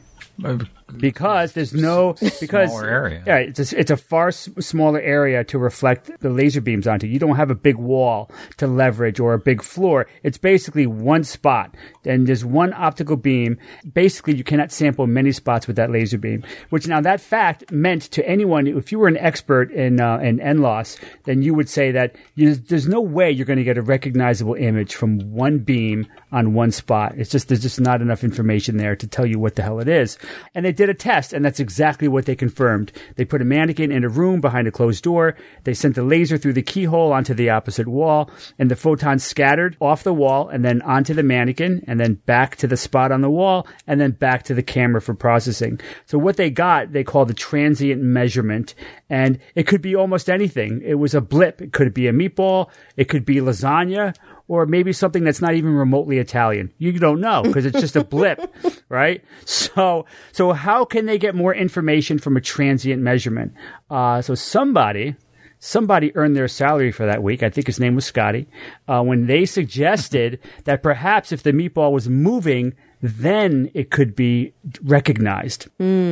Because there's smaller area. Yeah, it's a far smaller area to reflect the laser beams onto. You don't have a big wall to leverage or a big floor. It's basically one spot, and there's one optical beam. Basically, you cannot sample many spots with that laser beam. Which now that fact meant to anyone, if you were an expert in NLOS, then you would say that there's no way you're going to get a recognizable image from one beam on one spot. There's just not enough information there to tell you what the hell it is. And they did a test, and that's exactly what they confirmed. They put a mannequin in a room behind a closed door. They sent the laser through the keyhole onto the opposite wall, and the photons scattered off the wall and then onto the mannequin, and then back to the spot on the wall, and then back to the camera for processing. So what they got, they called the transient measurement, and it could be almost anything. It was a blip. It could be a meatball. It could be lasagna. Or maybe something that's not even remotely Italian. You don't know because it's just a blip, right? So how can they get more information from a transient measurement? So somebody earned their salary for that week. I think his name was Scotty. When they suggested that perhaps if the meatball was moving, then it could be recognized.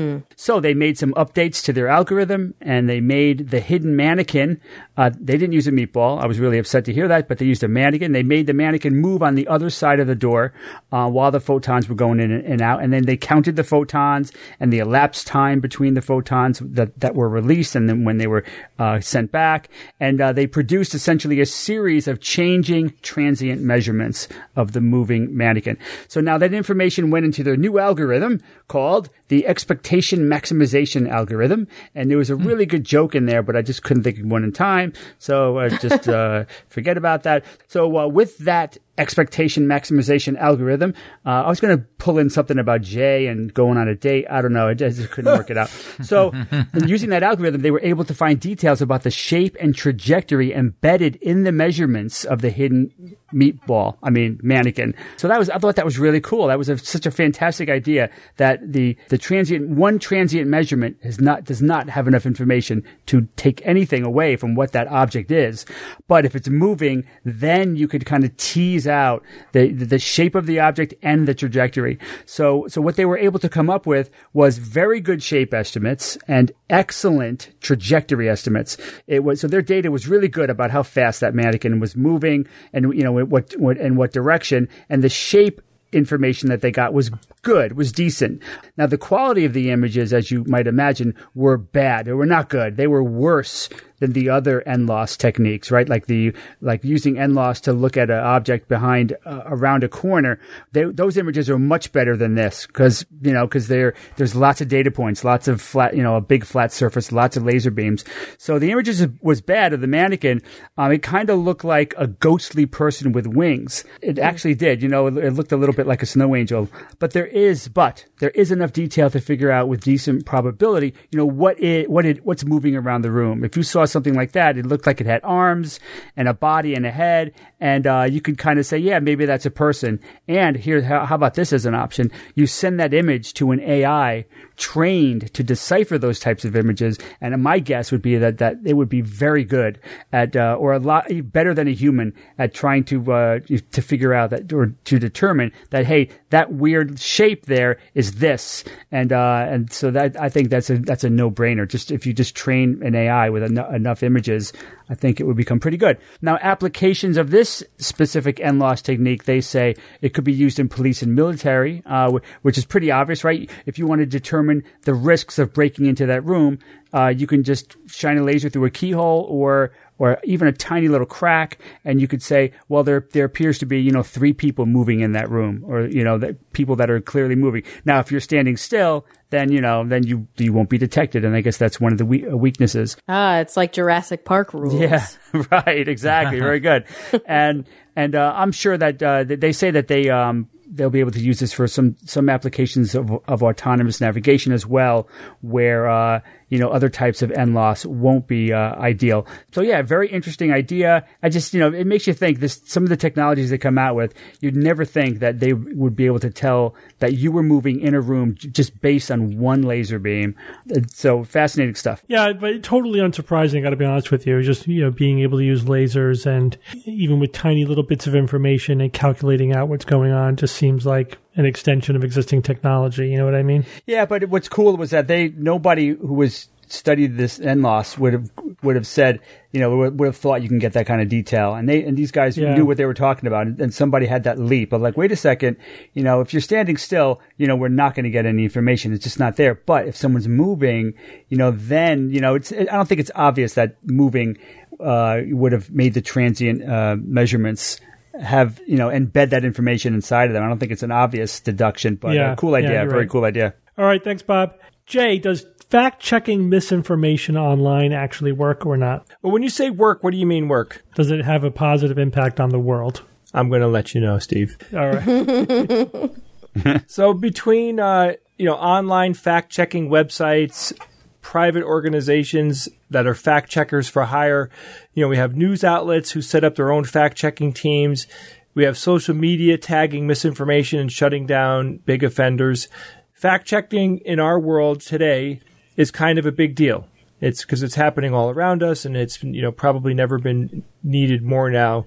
So they made some updates to their algorithm, and they made the hidden mannequin. They didn't use a meatball. I was really upset to hear that, but they used a mannequin. They made the mannequin move on the other side of the door while the photons were going in and out. And then they counted the photons and the elapsed time between the photons that were released and then when they were sent back. And they produced essentially a series of changing transient measurements of the moving mannequin. So now that information went into their new algorithm called the expectation maximization algorithm. And there was a really good joke in there, but I just couldn't think of one in time. So just forget about that. So with that expectation maximization algorithm, I was going to pull in something about Jay and going on a date. I don't know. I just couldn't work it out. So using that algorithm, they were able to find details about the shape and trajectory embedded in the measurements of the hidden mannequin. So I thought that was really cool. That was such a fantastic idea that the transient measurement does not have enough information to take anything away from what that object is. But if it's moving, then you could kind of tease out the shape of the object and the trajectory. So what they were able to come up with was very good shape estimates and excellent trajectory estimates. So their data was really good about how fast that mannequin was moving and what direction, and the shape information that they got was good, was decent. Now, the quality of the images, as you might imagine, were bad. They were not good. They were worse than the other NLOS techniques, right? Like using NLOS to look at an object behind around a corner. Those images are much better than this because there's lots of data points, lots of flat, a big flat surface, lots of laser beams. So the images was bad of the mannequin. It kind of looked like a ghostly person with wings. It actually did. It looked a little bit like a snow angel. But there is enough detail to figure out with decent probability, what's moving around the room. If you saw something like that, it looked like it had arms and a body and a head, and you could kind of say, yeah, maybe that's a person. And here, how about this as an option? You send that image to an AI trained to decipher those types of images, and my guess would be that it would be very good at, or a lot better than a human at trying to figure out that, or to determine that, hey, that weird shape there is this, and so that I think that's a no-brainer. Just if you just train an AI with enough images, I think it would become pretty good. Now, applications of this specific NLOS technique, they say it could be used in police and military, which is pretty obvious, right? If you want to determine the risks of breaking into that room, you can just shine a laser through a keyhole or even a tiny little crack, and you could say, well, there appears to be, 3 people moving in that room, or, people that are clearly moving. Now, if you're standing still, then you won't be detected, and I guess that's one of the weaknesses. It's like Jurassic Park rules. Yeah, right, exactly. Very good. And I'm sure that they say that they'll be able to use this for some applications of autonomous navigation as well, where other types of NLOS won't be ideal. So yeah, very interesting idea. I just, it makes you think some of the technologies they come out with, you'd never think that they would be able to tell that you were moving in a room just based on one laser beam. So fascinating stuff. Yeah, but totally unsurprising, got to be honest with you. Just, being able to use lasers and even with tiny little bits of information and calculating out what's going on just seems like an extension of existing technology. You know what I mean? Yeah, but what's cool was that nobody who was studied this NLOS would have said, would have thought you can get that kind of detail. And these guys knew what they were talking about. And somebody had that leap of like, wait a second, if you're standing still, we're not going to get any information. It's just not there. But if someone's moving, then, I don't think it's obvious that moving, would have made the transient, measurements have, embed that information inside of them. I don't think it's an obvious deduction, but cool idea. Very cool idea. All right. Thanks, Bob. Jay, does fact-checking misinformation online actually work or not? Well, when you say work, what do you mean work? Does it have a positive impact on the world? I'm going to let you know, Steve. All right. So between, online fact-checking websites, private organizations that are fact-checkers for hire, we have news outlets who set up their own fact-checking teams. We have social media tagging misinformation and shutting down big offenders. Fact-checking in our world today is kind of a big deal. It's because it's happening all around us, and it's probably never been needed more now,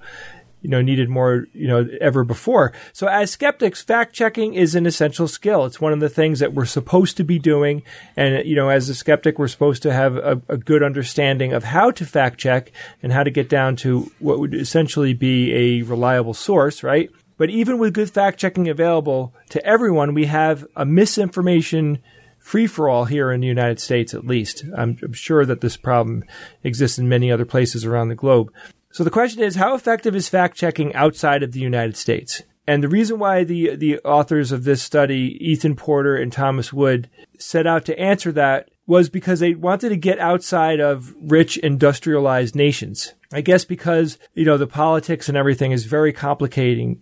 ever before. So as skeptics, fact-checking is an essential skill. It's one of the things that we're supposed to be doing. And, as a skeptic, we're supposed to have a good understanding of how to fact-check and how to get down to what would essentially be a reliable source, right? But even with good fact-checking available to everyone, we have a misinformation free-for-all here in the United States, at least. I'm sure that this problem exists in many other places around the globe. So the question is, how effective is fact-checking outside of the United States? And the reason why the authors of this study, Ethan Porter and Thomas Wood, set out to answer that was because they wanted to get outside of rich industrialized nations. I guess because, the politics and everything is very complicating,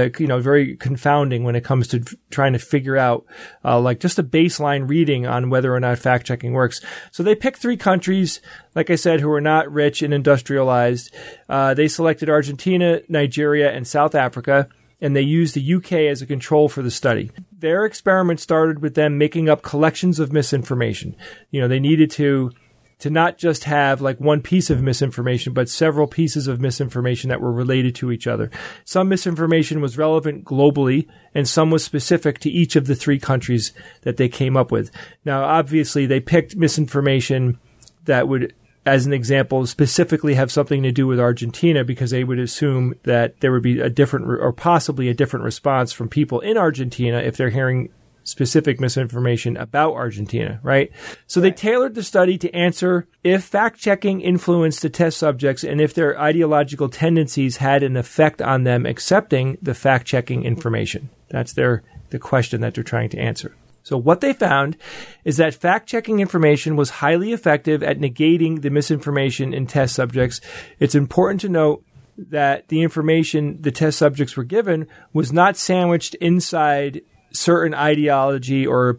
very confounding when it comes to trying to figure out, just a baseline reading on whether or not fact checking works. So they picked 3 countries, like I said, who are not rich and industrialized. They selected Argentina, Nigeria, and South Africa, and they used the UK as a control for the study. Their experiment started with them making up collections of misinformation. They needed to not just have like one piece of misinformation, but several pieces of misinformation that were related to each other. Some misinformation was relevant globally, and some was specific to each of the 3 countries that they came up with. Now, obviously, they picked misinformation that would, as an example, specifically have something to do with Argentina, because they would assume that there would be a different or possibly a different response from people in Argentina if they're hearing specific misinformation about Argentina, right? So they tailored the study to answer if fact-checking influenced the test subjects and if their ideological tendencies had an effect on them accepting the fact-checking information. That's the question that they're trying to answer. So what they found is that fact-checking information was highly effective at negating the misinformation in test subjects. It's important to note that the information the test subjects were given was not sandwiched inside certain ideology or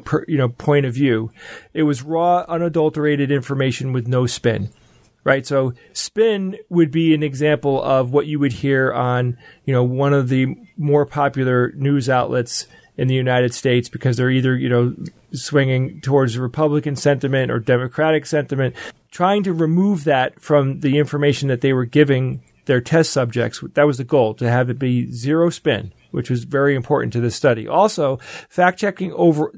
point of view. It was raw, unadulterated information with no spin, right? So spin would be an example of what you would hear on one of the more popular news outlets in the United States, because they're either swinging towards Republican sentiment or Democratic sentiment, trying to remove that from the information that they were giving their test subjects. That was the goal, to have it be zero spin, which was very important to this study. Also, fact-checking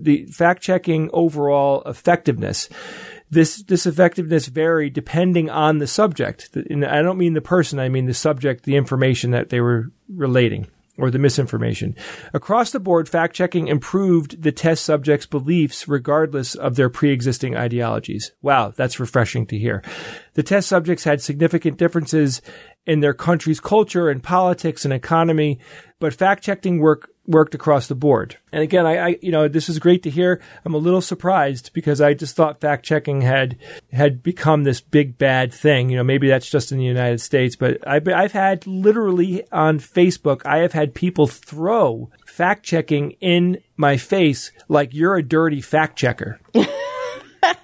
overall effectiveness. This effectiveness varied depending on the subject. And I don't mean the person, I mean the subject, the information that they were relating, or the misinformation. Across the board, fact-checking improved the test subjects' beliefs regardless of their pre-existing ideologies. Wow, that's refreshing to hear. The test subjects had significant differences in their country's culture and politics and economy, but fact-checking worked across the board. And again, I this is great to hear. I'm a little surprised because I just thought fact-checking had become this big bad thing. Maybe that's just in the United States, but I've had literally on Facebook, I have had people throw fact-checking in my face like, you're a dirty fact-checker.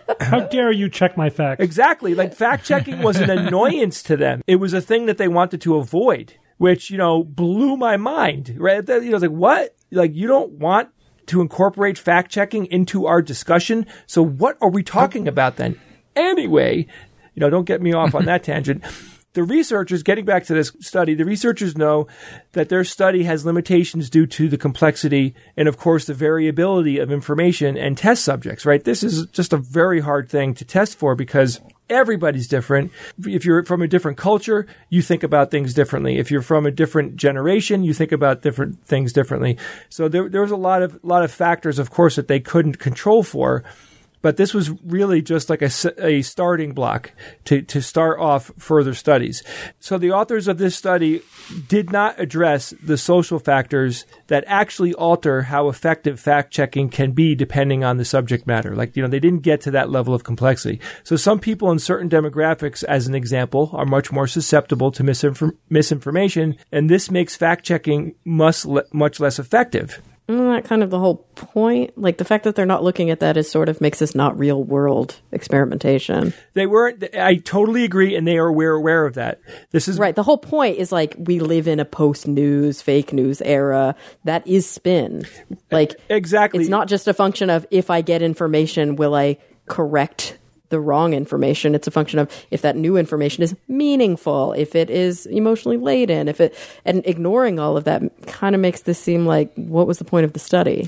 How dare you check my facts? Exactly. Like fact checking was an annoyance to them. It was a thing that they wanted to avoid, which, blew my mind, right? Like, what? Like, you don't want to incorporate fact checking into our discussion. So what are we talking about then? Anyway, don't get me off on that tangent. The researchers, getting back to this study, the researchers know that their study has limitations due to the complexity and, of course, the variability of information and test subjects, right? This is just a very hard thing to test for because everybody's different. If you're from a different culture, you think about things differently. If you're from a different generation, you think about different things differently. So there was a lot of factors, of course, that they couldn't control for. But this was really just like a starting block to start off further studies. So the authors of this study did not address the social factors that actually alter how effective fact-checking can be depending on the subject matter. Like, they didn't get to that level of complexity. So some people in certain demographics, as an example, are much more susceptible to misinformation, and this makes fact-checking much less effective. Isn't that kind of the whole point? Like, the fact that they're not looking at that is sort of makes this not real world experimentation. They weren't. I totally agree, and they are aware of that. This is right. The whole point is like we live in a post-news, fake news era. That is spin. Like, exactly. It's not just a function of if I get information, will I correct the wrong information. It's a function of if that new information is meaningful, if it is emotionally laden, and ignoring all of that kind of makes this seem like, what was the point of the study?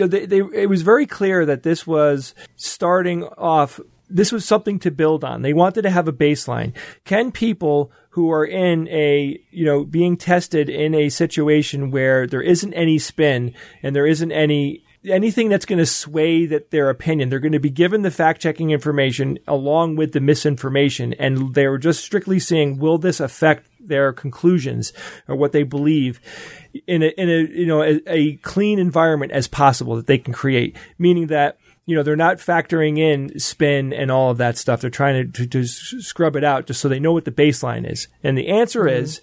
It was very clear that this was starting off. This was something to build on. They wanted to have a baseline. Can people who are in being tested in a situation where there isn't any spin and there isn't anything that's going to sway their opinion, they're going to be given the fact-checking information along with the misinformation, and they're just strictly seeing, will this affect their conclusions or what they believe in a clean environment as possible that they can create, meaning that they're not factoring in spin and all of that stuff. They're trying to scrub it out just so they know what the baseline is. And the answer is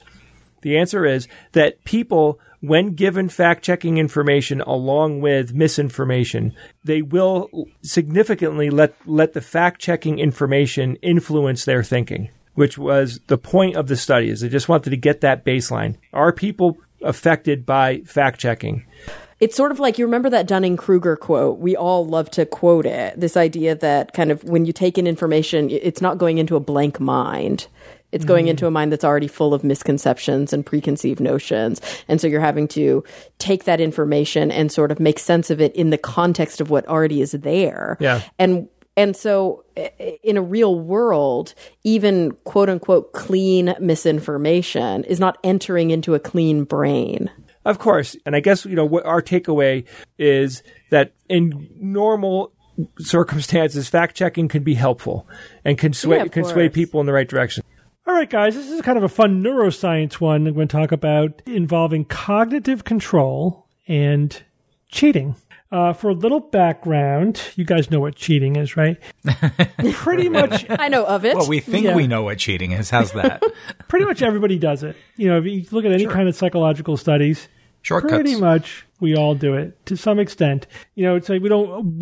that people, when given fact-checking information along with misinformation, they will significantly let the fact-checking information influence their thinking, which was the point of the study. Is they just wanted to get that baseline. Are people affected by fact-checking? It's sort of like, you remember that Dunning-Kruger quote? We all love to quote it. This idea that kind of when you take in information, it's not going into a blank mind. It's going into a mind that's already full of misconceptions and preconceived notions. And so you're having to take that information and sort of make sense of it in the context of what already is there. Yeah. And so in a real world, even quote unquote clean misinformation is not entering into a clean brain. Of course. And I guess, what our takeaway is that in normal circumstances, fact-checking can be helpful and can sway people in the right direction. All right, guys, this is kind of a fun neuroscience one. I'm going to talk about involving cognitive control and cheating. For a little background, you guys know what cheating is, right? Pretty much. I know of it. Well, we think we know what cheating is. How's that? Pretty much everybody does it. If you look at any kind of psychological studies, shortcuts. Pretty much we all do it to some extent. It's like we don't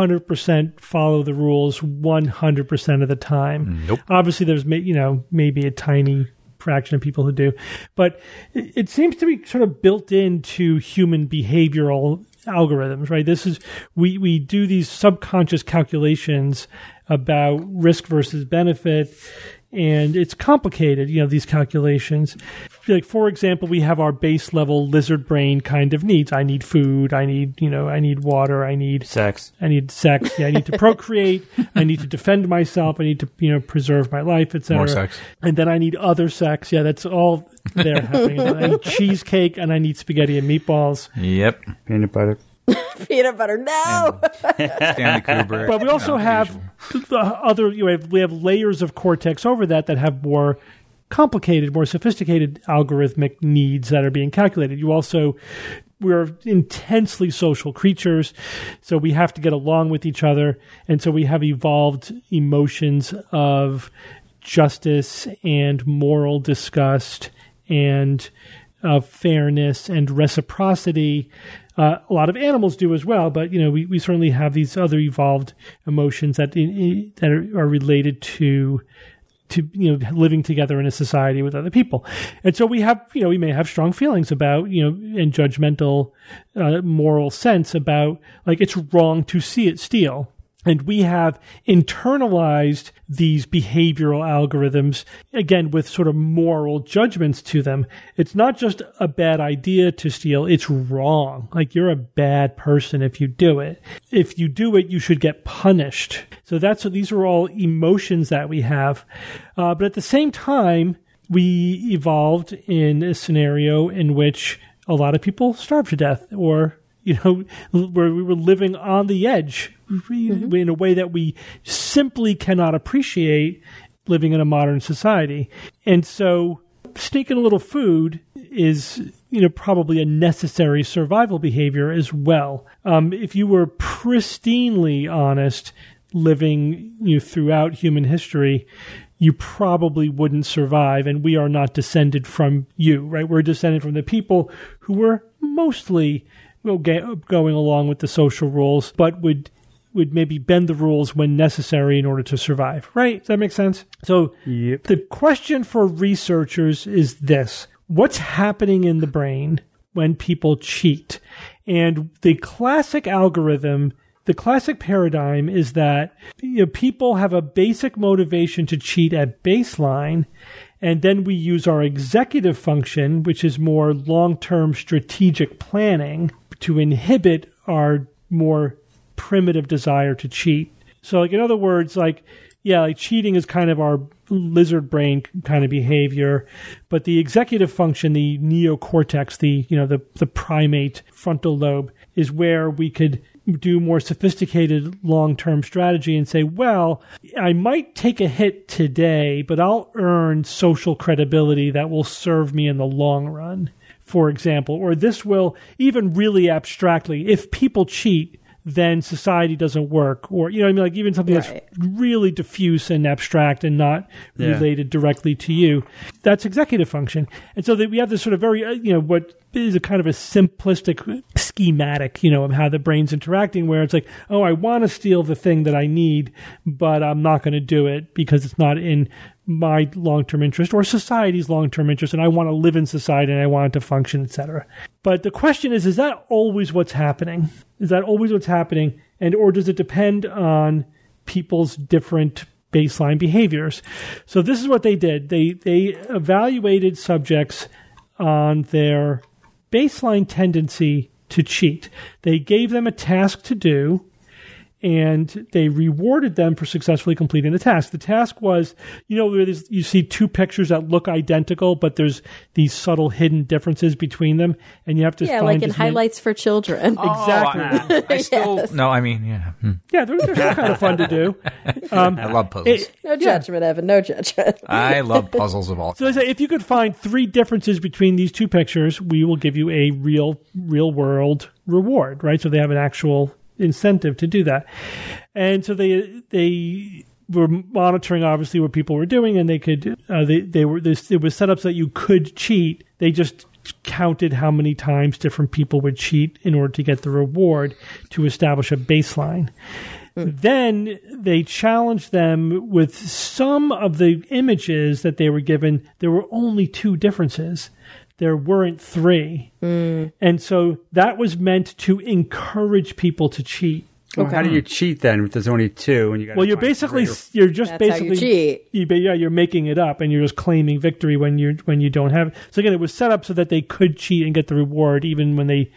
100% follow the rules 100% of the time. Nope. Obviously, there's maybe a tiny fraction of people who do, but it seems to be sort of built into human behavioral algorithms, right? This is we do these subconscious calculations about risk versus benefit. And it's complicated, these calculations. Like, for example, we have our base level lizard brain kind of needs. I need food. I need water. I need sex. Yeah, I need to procreate. I need to defend myself. I need to, preserve my life, etc. More sex. And then I need other sex. Yeah, that's all there happening. I need cheesecake and I need spaghetti and meatballs. Yep. Peanut butter. Peanut butter, no. Stanley Kubrick. But we also have the other. We have layers of cortex over that have more complicated, more sophisticated algorithmic needs that are being calculated. We're intensely social creatures, so we have to get along with each other, and so we have evolved emotions of justice and moral disgust and of fairness and reciprocity A lot of animals do as well, but we certainly have these other evolved emotions that are related to living together in a society with other people. And so we have, we may have strong feelings about, and judgmental, moral sense about, like, it's wrong to steal. And we have internalized these behavioral algorithms, again, with sort of moral judgments to them. It's not just a bad idea to steal, it's wrong. Like, you're a bad person if you do it. If you do it, you should get punished. So these are all emotions that we have. But at the same time, we evolved in a scenario in which a lot of people starved to death, or where we were living on the edge in a way that we simply cannot appreciate living in a modern society. And so sneaking a little food is, probably a necessary survival behavior as well. If you were pristinely honest living throughout human history, you probably wouldn't survive, and we are not descended from you, right? We're descended from the people who were mostly going along with the social rules, but would maybe bend the rules when necessary in order to survive, right? Does that make sense? So The question for researchers is this: what's happening in the brain when people cheat? And the classic algorithm, the classic paradigm is that people have a basic motivation to cheat at baseline, and then we use our executive function, which is more long-term strategic planning, to inhibit our more primitive desire to cheat. So, in other words, cheating is kind of our lizard brain kind of behavior, but the executive function, the neocortex, the primate frontal lobe, is where we could do more sophisticated long-term strategy and say, well, I might take a hit today, but I'll earn social credibility that will serve me in the long run, for example. Or this will, even really abstractly, if people cheat, then society doesn't work. Or, even something that's really diffuse and abstract and not related directly to you. That's executive function. And so that we have this sort of very, what is a kind of a simplistic schematic, of how the brain's interacting, where it's like, oh, I want to steal the thing that I need, but I'm not going to do it because it's not in my long-term interest or society's long-term interest, and I want to live in society and I want it to function, etc. But the question is that always what's happening? Is that always what's happening? Or does it depend on people's different baseline behaviors? So this is what they did. They evaluated subjects on their baseline tendency to cheat. They gave them a task to do, and they rewarded them for successfully completing the task. The task was, where you see two pictures that look identical, but there's these subtle hidden differences between them, and you have to find like in highlights for children. Exactly. I still Yes. no. I mean, yeah. Yeah, they're still kind of fun to do. I love puzzles. No judgment, Evan. No judgment. I love puzzles of all So they kinds. say if you could find 3 differences between these two pictures, we will give you a real world reward, right? So they have an actual incentive to do that. And so they were monitoring obviously what people were doing, and they could it was set up so that you could cheat. They just counted how many times different people would cheat in order to get the reward to establish a baseline. Then they challenged them with some of the images that they were given. There were only 2 differences. There weren't 3. And so that was meant to encourage people to cheat. Well, how do you cheat then if there's only 2? And you Well, you're just That's how you cheat. You're making it up, and you're just claiming victory when you don't have it. So again, it was set up so that they could cheat and get the reward, even when they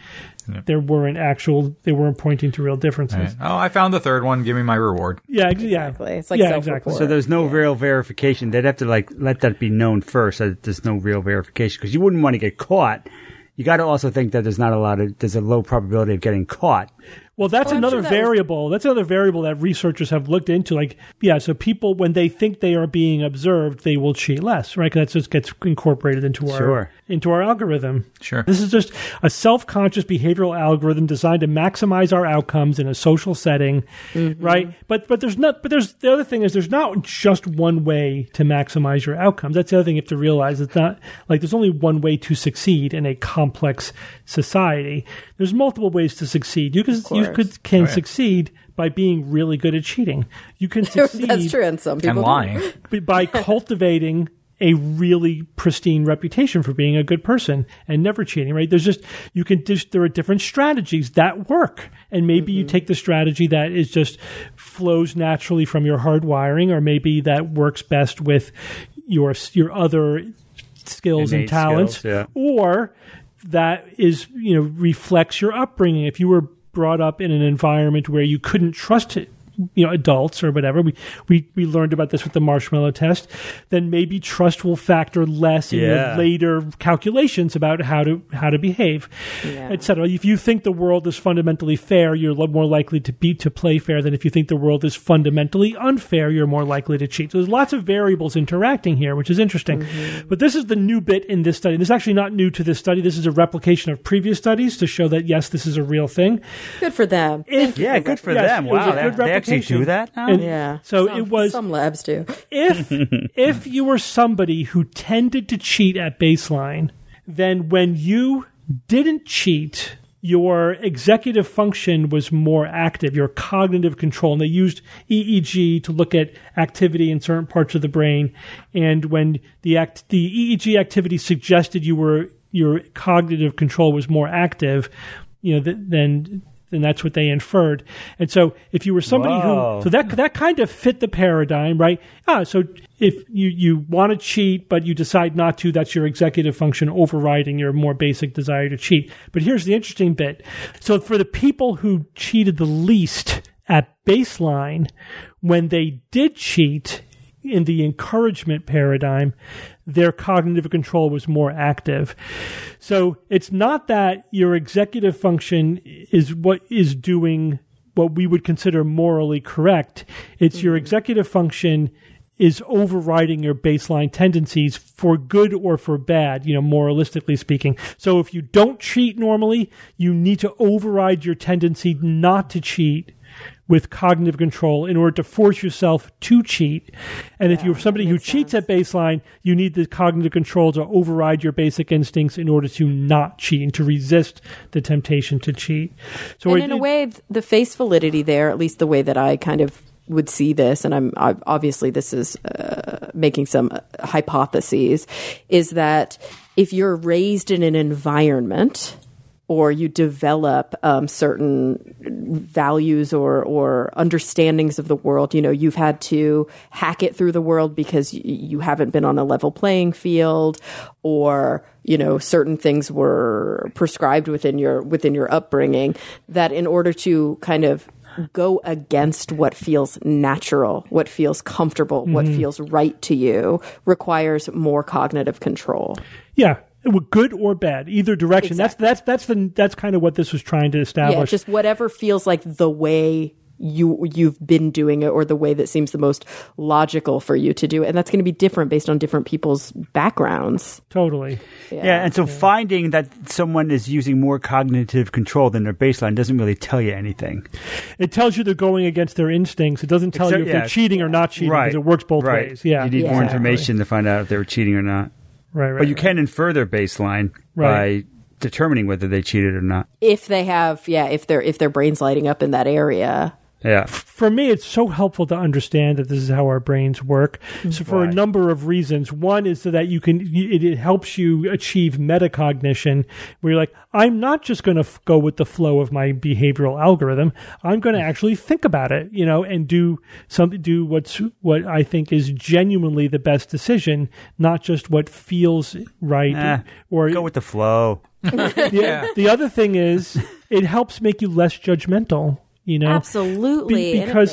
weren't pointing to real differences. Right. Oh, I found the 3rd one. Give me my reward. Yeah, Exactly. It's like self-report. exactly. So there's no real verification. They'd have to let that be known first that there's no real verification, because you wouldn't want to get caught. You got to also think that there's a low probability of getting caught. Well, that's I'm another sure that variable. That's another variable that researchers have looked into. Like, yeah, so people, when they think they are being observed, they will cheat less, right? 'Cause that just gets incorporated into our algorithm. Sure. This is just a self-conscious behavioral algorithm designed to maximize our outcomes in a social setting, right? But there's the other thing is there's not just one way to maximize your outcomes. That's the other thing you have to realize. It's not like there's only one way to succeed in a complex society. There's multiple ways to succeed. You can succeed by being really good at cheating. You can succeed. That's true, and some people And lying. By cultivating a really pristine reputation for being a good person and never cheating, right? There are different strategies that work. And maybe you take the strategy that is just flows naturally from your hardwiring, or maybe that works best with your other skills and talents, or that is, reflects your upbringing. If you were brought up in an environment where you couldn't trust adults or whatever, we learned about this with the marshmallow test, then maybe trust will factor less in your later calculations about how to behave, etc. If you think the world is fundamentally fair, you're more likely to play fair than if you think the world is fundamentally unfair, you're more likely to cheat. So there's lots of variables interacting here, which is interesting. But this is the new bit in this study. This is actually not new to this study. This is a replication of previous studies to show that, yes, this is a real thing. Good for them. Good for them. Wow, they actually do that now? So it was some labs do. If you were somebody who tended to cheat at baseline, then when you didn't cheat, your executive function was more active, your cognitive control. And they used EEG to look at activity in certain parts of the brain. And when the EEG activity suggested your cognitive control was more active, then that's what they inferred. And so if you were somebody so that kind of fit the paradigm, right? So if you want to cheat, but you decide not to, that's your executive function overriding your more basic desire to cheat. But here's the interesting bit. So for the people who cheated the least at baseline, when they did cheat in the encouragement paradigm, their cognitive control was more active. So it's not that your executive function is what is doing what we would consider morally correct. It's your executive function is overriding your baseline tendencies for good or for bad, moralistically speaking. So if you don't cheat normally, you need to override your tendency not to cheat with cognitive control in order to force yourself to cheat. And if you're somebody who cheats at baseline, you need the cognitive control to override your basic instincts in order to not cheat and to resist the temptation to cheat. So in a way, the face validity there, at least the way that I kind of would see this, and obviously this is making some hypotheses, is that if you're raised in an environment or you develop certain values or understandings of the world, you've had to hack it through the world because you haven't been on a level playing field, or certain things were prescribed within your upbringing, that in order to kind of go against what feels natural, what feels comfortable, what feels right to you, requires more cognitive control. Yeah. Good or bad, either direction. Exactly. That's kind of what this was trying to establish. Yeah, just whatever feels like the way you've been doing it, or the way that seems the most logical for you to do it. And that's going to be different based on different people's backgrounds. Totally. Yeah, and so finding that someone is using more cognitive control than their baseline doesn't really tell you anything. It tells you they're going against their instincts. It doesn't tell you if they're cheating or not cheating, because it works both ways. Yeah, you need more information to find out if they were cheating or not. Right. But you can infer their baseline by determining whether they cheated or not. If they have, if their brain's lighting up in that area. Yeah. For me, it's so helpful to understand that this is how our brains work. So for a number of reasons. One is so that it helps you achieve metacognition, where you're like, I'm not just going to go with the flow of my behavioral algorithm. I'm going to actually think about it, and do what I think is genuinely the best decision, not just what feels right. Or go with the flow. The other thing is, it helps make you less judgmental. Absolutely. Because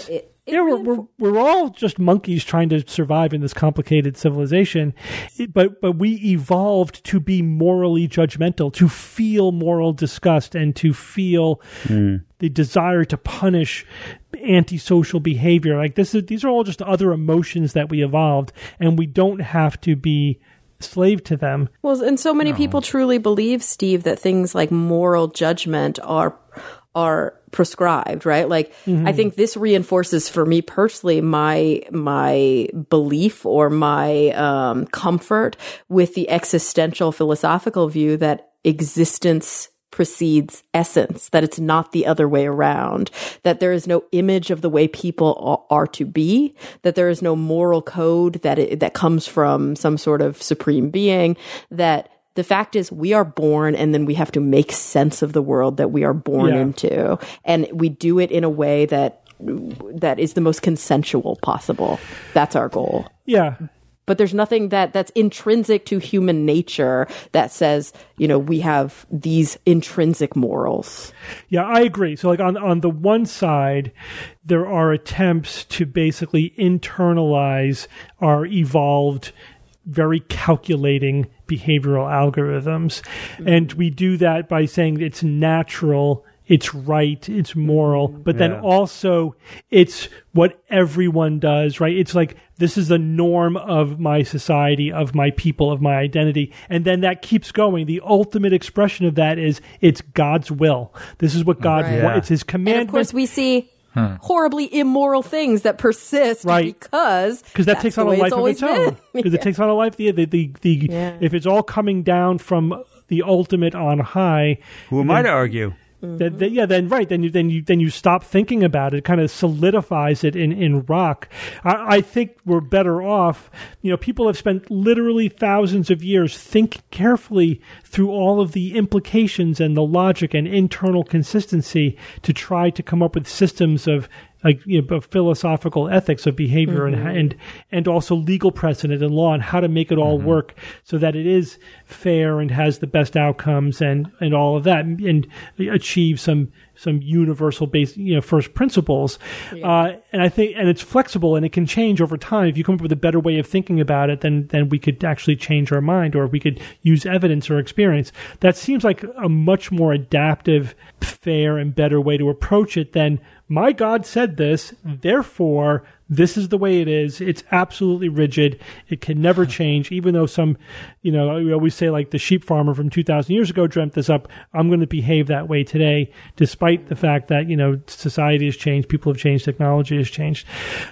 we're all just monkeys trying to survive in this complicated civilization, but we evolved to be morally judgmental, to feel moral disgust, and to feel the desire to punish antisocial behavior. Like these are all just other emotions that we evolved, and we don't have to be slave to them. Well, and so many people truly believe, Steve, that things like moral judgment are prescribed, right? Like, I think this reinforces for me personally my belief or my comfort with the existential philosophical view that existence precedes essence, that it's not the other way around, that there is no image of the way people are to be, that there is no moral code that comes from some sort of supreme being, that the fact is we are born and then we have to make sense of the world that we are born into. And we do it in a way that is the most consensual possible. That's our goal. Yeah. But there's nothing that's intrinsic to human nature that says, we have these intrinsic morals. Yeah, I agree. So like on the one side, there are attempts to basically internalize our evolved, very calculating behavioral algorithms. And we do that by saying it's natural, it's right, it's moral, but then also it's what everyone does, right? It's like, this is the norm of my society, of my people, of my identity. And then that keeps going. The ultimate expression of that is it's God's will. This is what God wants. It's his commandment. And of course we see horribly immoral things that persist because that takes on a life of its own. Because it takes on a life. If it's all coming down from the ultimate on high, who am I to argue? Then you stop thinking about it. It kind of solidifies it in rock. I think we're better off. People have spent literally thousands of years thinking carefully through all of the implications and the logic and internal consistency to try to come up with systems of philosophical ethics of behavior and also legal precedent and law and how to make it all work so that it is fair and has the best outcomes and all of that and achieve some universal base, first principles. And I think, and it's flexible and it can change over time. If you come up with a better way of thinking about it, then we could actually change our mind, or we could use evidence or experience. That seems like a much more adaptive, fair, and better way to approach it than my God said this, therefore this is the way it is. It's absolutely rigid. It can never change, even though we always say like the sheep farmer from 2,000 years ago dreamt this up. I'm going to behave that way today, despite the fact that, society has changed, people have changed, technology has changed.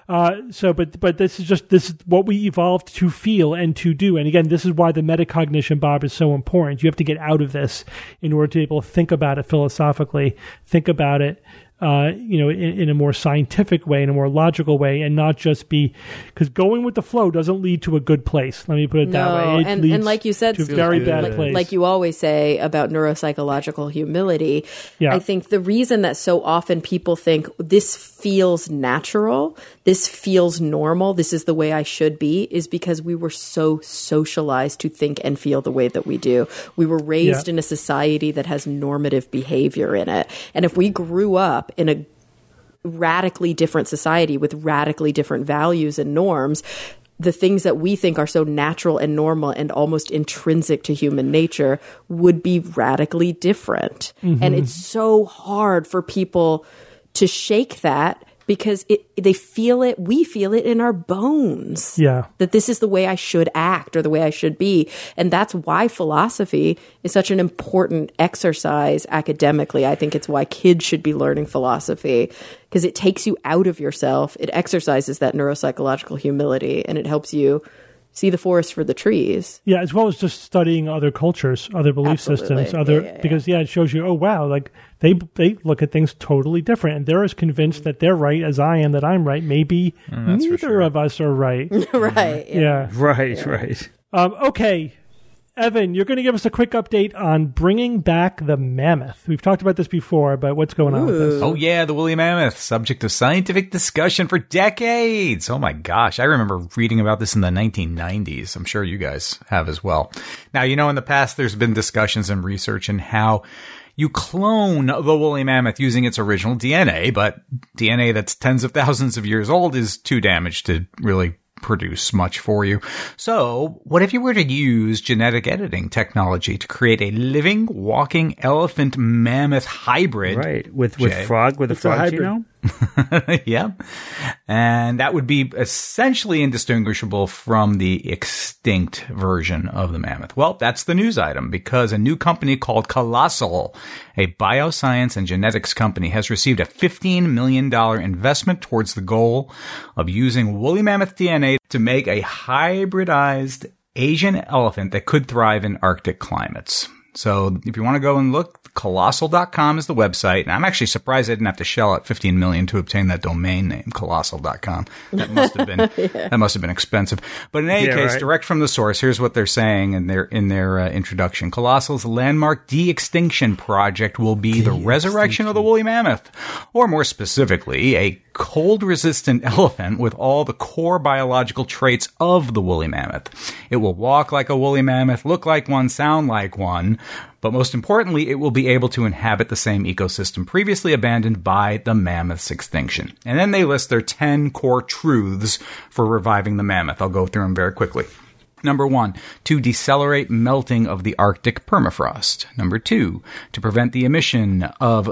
But this is what we evolved to feel and to do. And again, this is why the metacognition, Bob, is so important. You have to get out of this in order to be able to think about it philosophically, think about it in a more scientific way, in a more logical way, and not just because going with the flow doesn't lead to a good place. Let me put it that way. It leads and like you said, to Steve, a very bad place. Like you always say about neuropsychological humility, I think the reason that so often people think this feels natural, this feels normal, this is the way I should be, is because we were so socialized to think and feel the way that we do. We were raised in a society that has normative behavior in it. And if we grew up in a radically different society with radically different values and norms, the things that we think are so natural and normal and almost intrinsic to human nature would be radically different. And it's so hard for people to shake that because they feel it, we feel it in our bones. Yeah. That this is the way I should act or the way I should be. And that's why philosophy is such an important exercise academically. I think it's why kids should be learning philosophy, because it takes you out of yourself. It exercises that neuropsychological humility, and it helps you see the forest for the trees. Yeah, as well as just studying other cultures, other belief systems, because it shows you, oh wow, like they look at things totally different, and they're as convinced that they're right as I am that I'm right. Maybe neither of us are right. Right. Yeah. Right. Okay. Evan, you're going to give us a quick update on bringing back the mammoth. We've talked about this before, but what's going on with this? Oh, yeah, the woolly mammoth, subject of scientific discussion for decades. Oh, my gosh. I remember reading about this in the 1990s. I'm sure you guys have as well. Now, in the past, there's been discussions and research in how you clone the woolly mammoth using its original DNA, but DNA that's tens of thousands of years old is too damaged to really produce much for you. So what if you were to use genetic editing technology to create a living, walking elephant mammoth hybrid? Right, with frog genome? Yeah. And that would be essentially indistinguishable from the extinct version of the mammoth. Well, that's the news item, because a new company called Colossal, a bioscience and genetics company, has received a $15 million investment towards the goal of using woolly mammoth DNA to make a hybridized Asian elephant that could thrive in Arctic climates. So if you want to go and look, colossal.com is the website. And I'm actually surprised I didn't have to shell out $15 million to obtain that domain name, colossal.com. That must have been that must have been expensive. But in any case, direct from the source, here's what they're saying in their introduction. Colossal's landmark de-extinction project will be the resurrection of the woolly mammoth, or more specifically, a cold-resistant elephant with all the core biological traits of the woolly mammoth. It will walk like a woolly mammoth, look like one, sound like one, but most importantly, it will be able to inhabit the same ecosystem previously abandoned by the mammoth's extinction. And then they list their 10 core truths for reviving the mammoth. I'll go through them very quickly. Number 1, to decelerate melting of the Arctic permafrost. Number 2, to prevent the emission of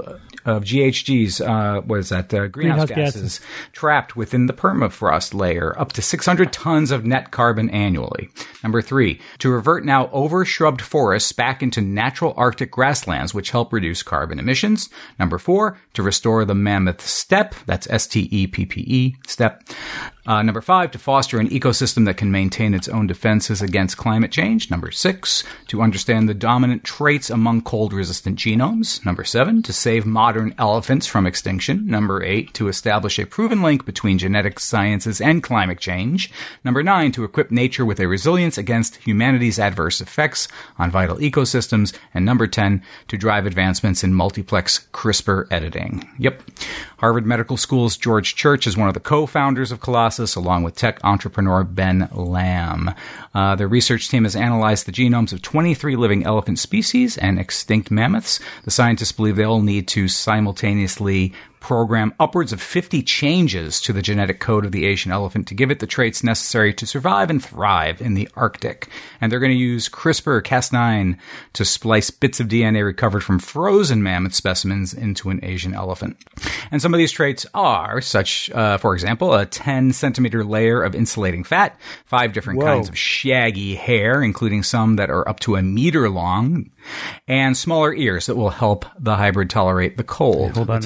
GHGs, greenhouse gases trapped within the permafrost layer, up to 600 tons of net carbon annually. Number 3, to revert now over-shrubbed forests back into natural Arctic grasslands, which help reduce carbon emissions. Number 4, to restore the mammoth steppe, that's STEPPE, steppe. Number 5, to foster an ecosystem that can maintain its own defenses against climate change. Number 6, to understand the dominant traits among cold-resistant genomes. Number 7, to save modern elephants from extinction. Number 8, to establish a proven link between genetic sciences and climate change. Number 9, to equip nature with a resilience against humanity's adverse effects on vital ecosystems. And number 10, to drive advancements in multiplex CRISPR editing. Yep. Harvard Medical School's George Church is one of the co-founders of Colossus, along with tech entrepreneur Ben Lamb. Their research team has analyzed the genomes of 23 living elephant species and extinct mammoths. The scientists believe they'll need to simultaneously program upwards of 50 changes to the genetic code of the Asian elephant to give it the traits necessary to survive and thrive in the Arctic. And they're going to use CRISPR-Cas9 to splice bits of DNA recovered from frozen mammoth specimens into an Asian elephant. And some of these traits are such, for example, a 10-centimeter layer of insulating fat, 5 different kinds of shaggy hair, including some that are up to a meter long, and smaller ears that will help the hybrid tolerate the cold. The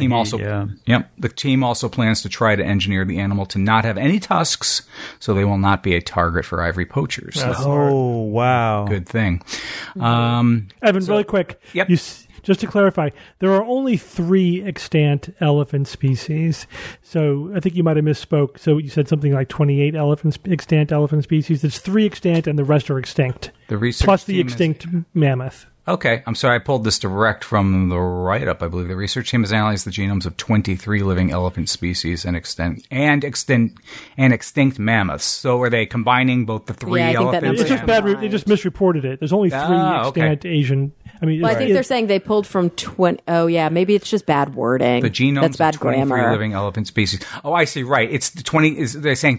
team also plans to try to engineer the animal to not have any tusks, so they will not be a target for ivory poachers. Oh, wow. Good thing. Evan, really quick. Yep. Just to clarify, there are only 3 extant elephant species. So I think you might have misspoke. So you said something like 28 extant elephant species. There's 3 extant and the rest are extinct. The research plus the extinct mammoth. Okay, I'm sorry, I pulled this direct from the write-up, I believe. The research team has analyzed the genomes of 23 living elephant species and extinct mammoths. So are they combining both the 3 elephants? It's just bad. They just misreported it. There's only 3 extant Asian. I think they're saying they pulled from 20. Oh, yeah, maybe it's just bad wording. The genomes That's bad of 23 grammar. living elephant species. Oh, I see. Right. It's the 20. They're saying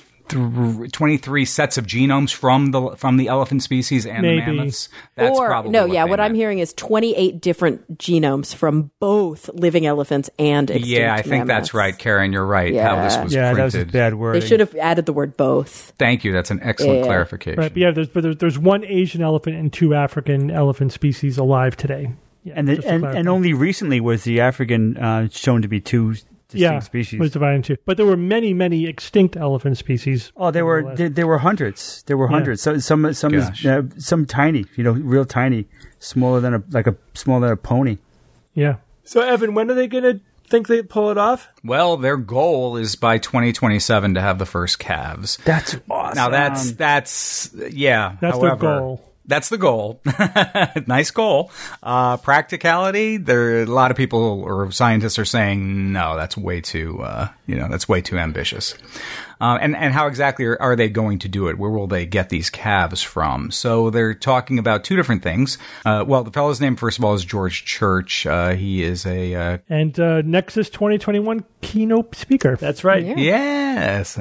23 sets of genomes from the elephant species and the mammoths. That's probably what I'm hearing is 28 different genomes from both living elephants and extinct I think mammoths. That's right, Karen. You're right. Yeah. How this was that printed. was a bad word. They should have added the word both. Thank you. That's an excellent clarification. Right, but there's 1 Asian elephant and 2 African elephant species alive today. Yeah, and only recently was the African shown to be 2 distinct species. Was divided into. But there were many, many extinct elephant species. Oh, there were hundreds. There were hundreds. So some tiny, real tiny, smaller than a pony. Yeah. So Evan, when are they going to think they pull it off? Well, their goal is by 2027 to have the first calves. That's awesome. Now that's However, their goal. That's the goal. Nice goal. Practicality, there a lot of people or scientists are saying, no, that's way too, that's way too ambitious. And how exactly are they going to do it? Where will they get these calves from? So they're talking about two different things. The fellow's name, first of all, is George Church. He is and Nexus 2021 keynote speaker. That's right. Yeah. Yes.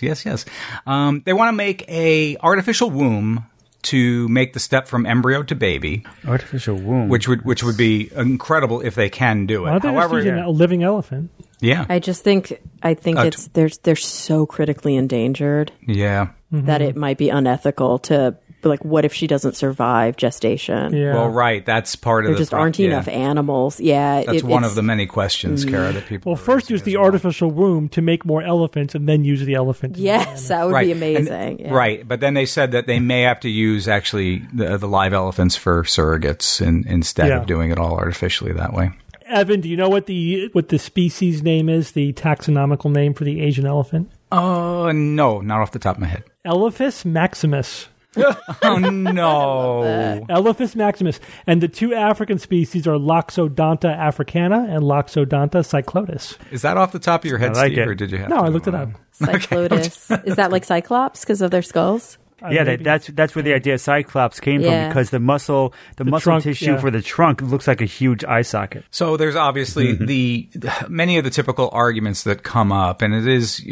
They want to make a artificial womb to make the step from embryo to baby. Artificial womb. Which would be incredible if they can do it. However, a living elephant. Yeah. I think they're so critically endangered. Yeah. That it might be unethical to, like, what if she doesn't survive gestation? Yeah. Well, right. That's part of there just aren't enough animals. Yeah. That's one of the many questions, Kara, that people. Well, first use the artificial womb to make more elephants, and then use the elephant. Yes, that would be amazing. Right, but then they said that they may have to use actually the live elephants for surrogates instead of doing it all artificially that way. Evan, do you know what the species name is? The taxonomical name for the Asian elephant? No, not off the top of my head. Elephas maximus. Oh, no. Elephas maximus. And the two African species are Loxodonta africana and Loxodonta cyclotis. Is that off the top of your head, Steve, or did you have to? No, I looked it up. Cyclotis. Is that like Cyclops because of their skulls? Yeah, that's where the idea of Cyclops came from, because the muscle trunk, tissue for the trunk looks like a huge eye socket. So there's obviously many of the typical arguments that come up, and it is,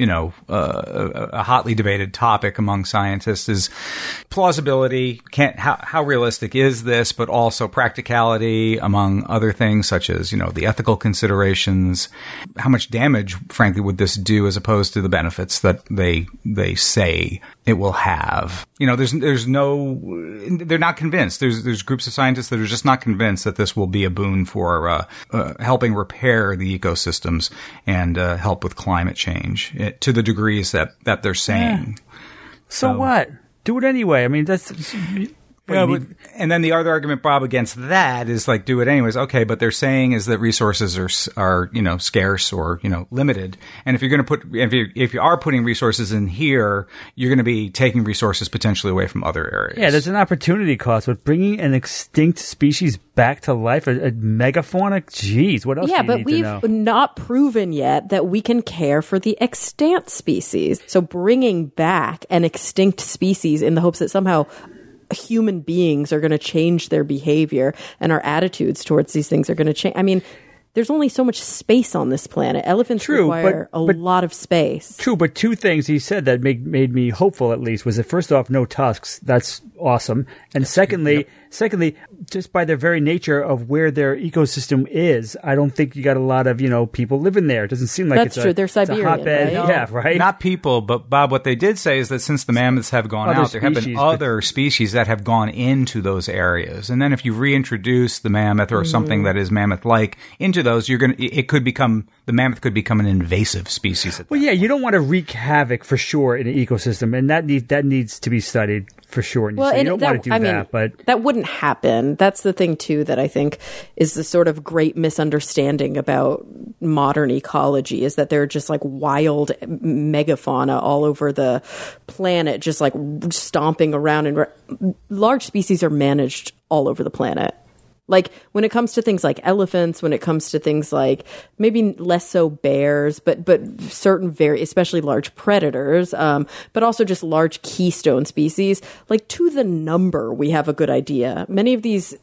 a hotly debated topic among scientists is plausibility, how realistic is this, but also practicality, among other things such as, the ethical considerations, how much damage, frankly, would this do as opposed to the benefits that they say it will have. There's no, they're not convinced. There's groups of scientists that are just not convinced that this will be a boon for helping repair the ecosystems and help with climate change to the degrees that they're saying. Yeah. So what? Do it anyway. I mean, that's... and then the other argument, Bob, against that is like, do it anyways. Okay, but they're saying is that resources are scarce or limited, and if you're going to if you are putting resources in here, you're going to be taking resources potentially away from other areas. Yeah, there's an opportunity cost with bringing an extinct species back to life, a megafauna. Geez, what else? Yeah, do you but need we've to know? not proven yet that we can care for the extant species. So bringing back an extinct species in the hopes that somehow human beings are going to change their behavior and our attitudes towards these things are going to change. I mean, there's only so much space on this planet. Elephants require a lot of space. True, but two things he said that made me hopeful, at least, was that first off, no tusks. That's awesome. And secondly, just by their very nature of where their ecosystem is, I don't think you got a lot of, people living there. It doesn't seem like That's true. They're Siberian, it's a hotbed. right? Yeah, right? Not people, but Bob, what they did say is that since the mammoths have gone out, there have been other species that have gone into those areas. And then if you reintroduce the mammoth or something that is mammoth-like into those, the mammoth could become an invasive species. Well, yeah, you don't want to wreak havoc for sure in an ecosystem, and that needs to be studied for sure. And you don't want to do that, but that wouldn't happen. That's the thing too that I think is the sort of great misunderstanding about modern ecology is that they're just like wild megafauna all over the planet, just like stomping around, and large species are managed all over the planet. Like when it comes to things like elephants, when it comes to things like maybe less so bears, but certain especially large predators, but also just large keystone species, like to the number, we have a good idea. Many of these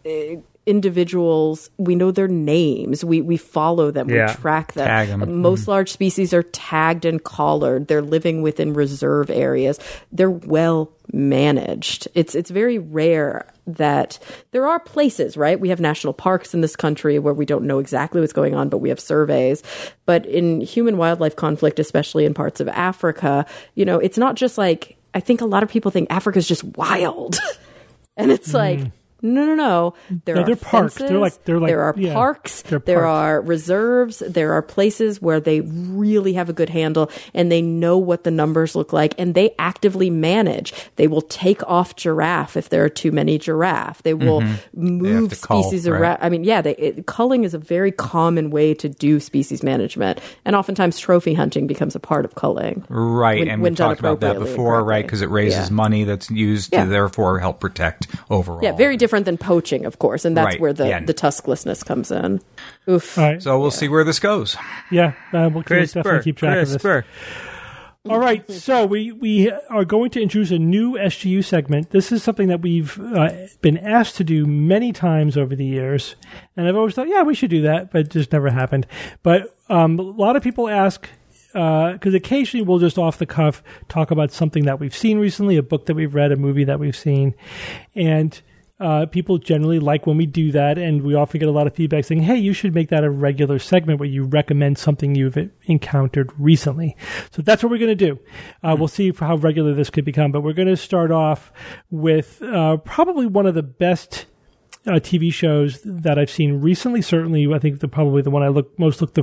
individuals, we know their names, we follow them, we track them. Tag them. Most large species are tagged and collared. They're living within reserve areas. They're well managed. It's very rare that there are places, right? We have national parks in this country where we don't know exactly what's going on, but we have surveys. But in human wildlife conflict, especially in parts of Africa, it's not just like, I think a lot of people think Africa's just wild. And it's like, No. There are they're parks. fences, They're like there are yeah, parks. they're There parks. are reserves. There are places where they really have a good handle and they know what the numbers look like, and they actively manage. They will take off giraffe if there are too many giraffe. They will move species around. I mean, culling is a very common way to do species management, and oftentimes trophy hunting becomes a part of culling. Right, and we talked about that before, right? Because it raises money that's used to therefore help protect overall. Yeah, very different than poaching, of course, and that's Right, where the tusklessness comes in. Oof. All right. So we'll see where this goes. Yeah, we'll definitely keep track of this. All right, so we are going to introduce a new SGU segment. This is something that we've been asked to do many times over the years, and I've always thought, yeah, we should do that, but it just never happened. But a lot of people ask, because occasionally we'll just off the cuff talk about something that we've seen recently, a book that we've read, a movie that we've seen, and people generally like when we do that, and we often get a lot of feedback saying, hey, you should make that a regular segment where you recommend something you've encountered recently. So that's what we're going to do. We'll see how regular this could become, but we're going to start off with probably one of the best TV shows that I've seen recently. Certainly, I think probably the one I most look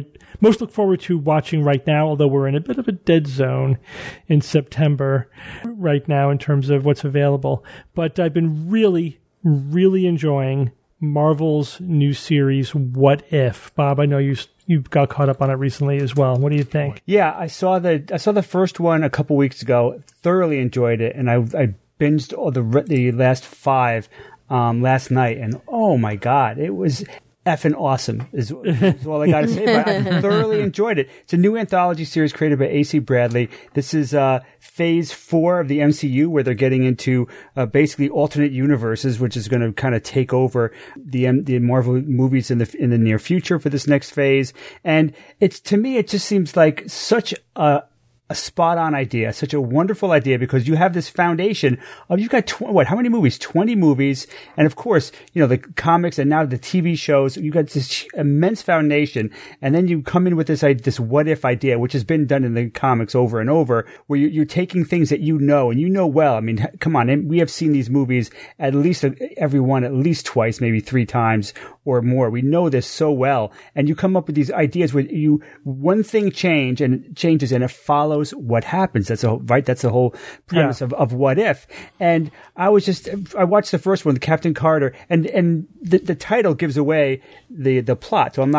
forward to watching right now, although we're in a bit of a dead zone in September right now in terms of what's available. But I've been really, really enjoying Marvel's new series, What If? Bob, I know you got caught up on it recently as well. What do you think? Yeah, I saw the first one a couple weeks ago. Thoroughly enjoyed it, and I binged all the last 5 last night, and oh my god, it was effing awesome is all I gotta say. But I thoroughly enjoyed it. It's a new anthology series created by A.C. Bradley. This is phase 4 of the MCU, where they're getting into basically alternate universes, which is going to kind of take over the Marvel movies in the near future for this next phase. And to me it just seems like such a spot-on idea, such a wonderful idea, because you have this foundation of, you've got how many movies? 20 movies, and of course, the comics and now the TV shows. You've got this immense foundation, and then you come in with this what-if idea, which has been done in the comics over and over, where you're taking things that you know, and you know well. I mean, come on, and we have seen these movies at least every one at least twice, maybe 3 times or more. We know this so well, and you come up with these ideas where one thing changes, and it follows what happens. That's the whole premise of What If. And I watched the first one, Captain Carter, and the title gives away the plot. So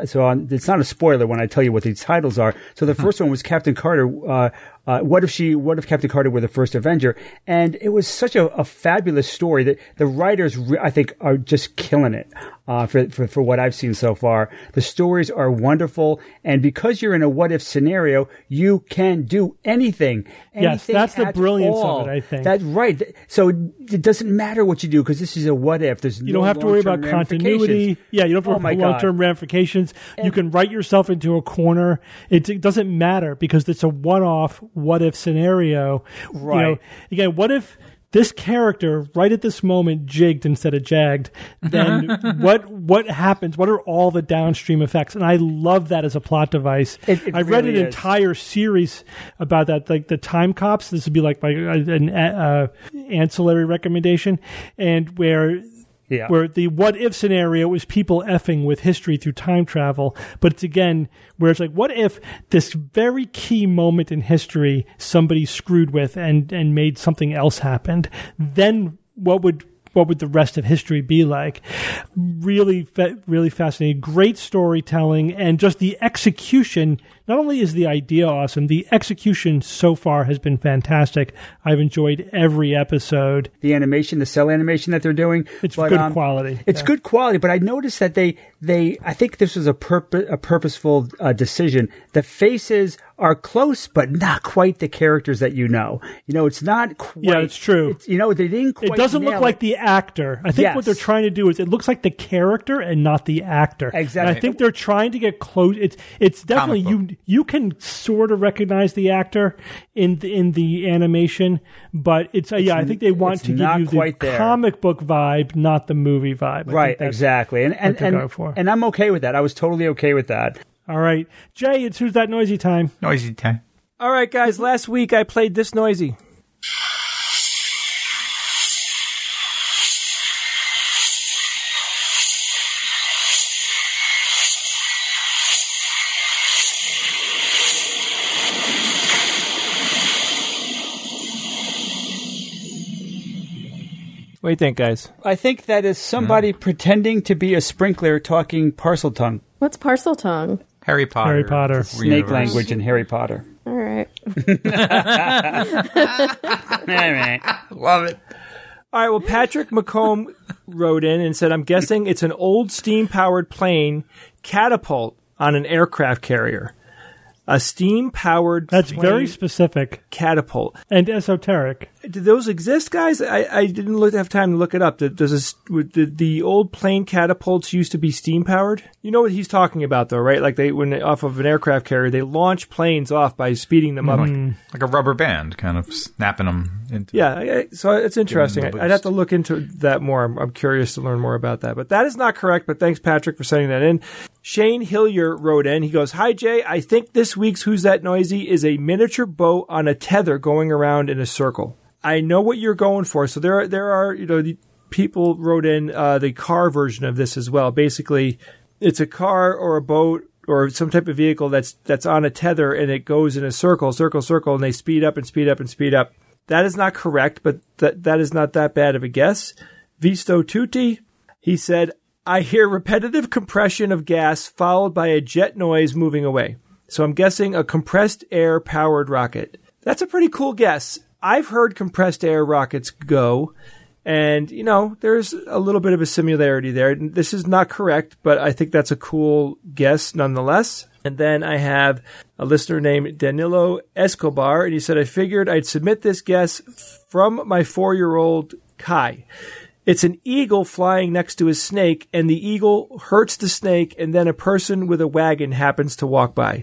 it's not a spoiler when I tell you what these titles are. So the first one was Captain Carter. What if Captain Carter were the first Avenger? And it was such a fabulous story that the writers, I think, are just killing it. For what I've seen so far, the stories are wonderful, and because you're in a what if scenario, you can do anything. Yes, that's the brilliance of it, I think. That's right. So it doesn't matter what you do, because this is a what if. You don't have to worry about continuity. Yeah, you don't have to worry about long-term ramifications. You can write yourself into a corner. It doesn't matter, because it's a one-off what if scenario. Right. Again, what if this character right at this moment jigged instead of jagged? Then what happens? What are all the downstream effects? And I love that as a plot device. I read an entire series about that, like the Time Cops. This would be like an ancillary recommendation, and where the what if scenario is people effing with history through time travel. But it's again where it's like, what if this very key moment in history somebody screwed with and made something else happen? Then what would the rest of history be like? Really, really fascinating. Great storytelling, and just the execution. Not only is the idea awesome, the execution so far has been fantastic. I've enjoyed every episode. The animation, the cell animation that they're doing, it's good quality. It's good quality, but I noticed that they I think this was a purposeful decision. The faces are close, but not quite the characters that you know. It's not quite. Yeah, it's true. They didn't quite. It doesn't look like the actor. I think what they're trying to do is it looks like the character and not the actor. Exactly. And I think they're trying to get close. It's definitely you can sort of recognize the actor in the animation, but I think they want to give you the comic book vibe, not the movie vibe. Right, exactly. And I'm okay with that. I was totally okay with that. All right. Jay, it's Who's That Noisy time. Noisy time. All right, guys. Last week I played this noisy. What do you think, guys? I think that is somebody pretending to be a sprinkler talking parcel tongue. What's parcel tongue? Harry Potter. Harry Potter. Snake language in Harry Potter. All right. Love it. All right, well, Patrick McComb wrote in and said, I'm guessing it's an old steam-powered plane catapult on an aircraft carrier. A steam-powered That's plane very specific catapult. and esoteric. Do those exist, guys? I didn't have time to look it up. Does the old plane catapults used to be steam-powered? You know what he's talking about, though, right? Like when off of an aircraft carrier, they launch planes off by speeding them up. Like a rubber band, kind of snapping them into. Yeah, so it's interesting. Give them the I'd have boost. to look into that more. I'm curious to learn more about that. But that is not correct, but thanks, Patrick, for sending that in. Shane Hillier wrote in. He goes, Hi, Jay. I think this week's Who's That Noisy is a miniature boat on a tether going around in a circle. I know what you're going for. So there are the people wrote in the car version of this as well. Basically, it's a car or a boat or some type of vehicle that's on a tether and it goes in a circle, and they speed up and speed up and speed up. That is not correct, but that is not that bad of a guess. Visto Tutti, he said, I hear repetitive compression of gas followed by a jet noise moving away. So I'm guessing a compressed air powered rocket. That's a pretty cool guess. I've heard compressed air rockets go, and, there's a little bit of a similarity there. This is not correct, but I think that's a cool guess nonetheless. And then I have a listener named Danilo Escobar, and he said, I figured I'd submit this guess from my 4-year-old Kai. It's an eagle flying next to a snake, and the eagle hurts the snake, and then a person with a wagon happens to walk by.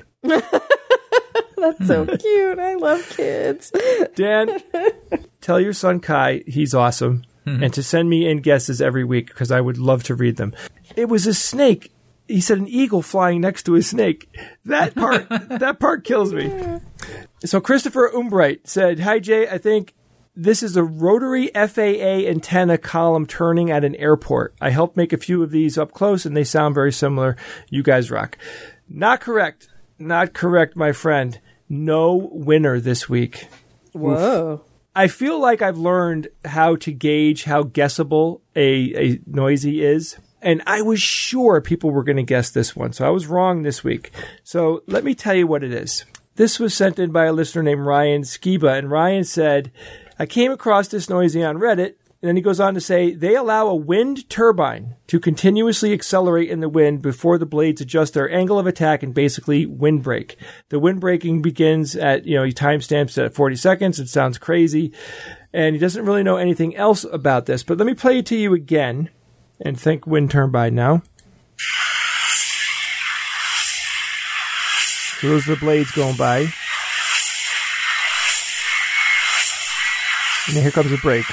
That's so cute. I love kids. Dan, tell your son Kai he's awesome, and to send me in guesses every week because I would love to read them. It was a snake. He said an eagle flying next to a snake. That part kills me. So Christopher Umbright said, Hi, Jay. I think this is a rotary FAA antenna column turning at an airport. I helped make a few of these up close, and they sound very similar. You guys rock. Not correct. Not correct, my friend. No winner this week. Whoa. I feel like I've learned how to gauge how guessable a noisy is. And I was sure people were going to guess this one. So I was wrong this week. So let me tell you what it is. This was sent in by a listener named Ryan Skiba. And Ryan said, I came across this noisy on Reddit. And then he goes on to say, they allow a wind turbine to continuously accelerate in the wind before the blades adjust their angle of attack and basically windbreak. The windbreaking begins at, he timestamps at 40 seconds. It sounds crazy. And he doesn't really know anything else about this. But let me play it to you again and think wind turbine now. So those are the blades going by. And then here comes a break.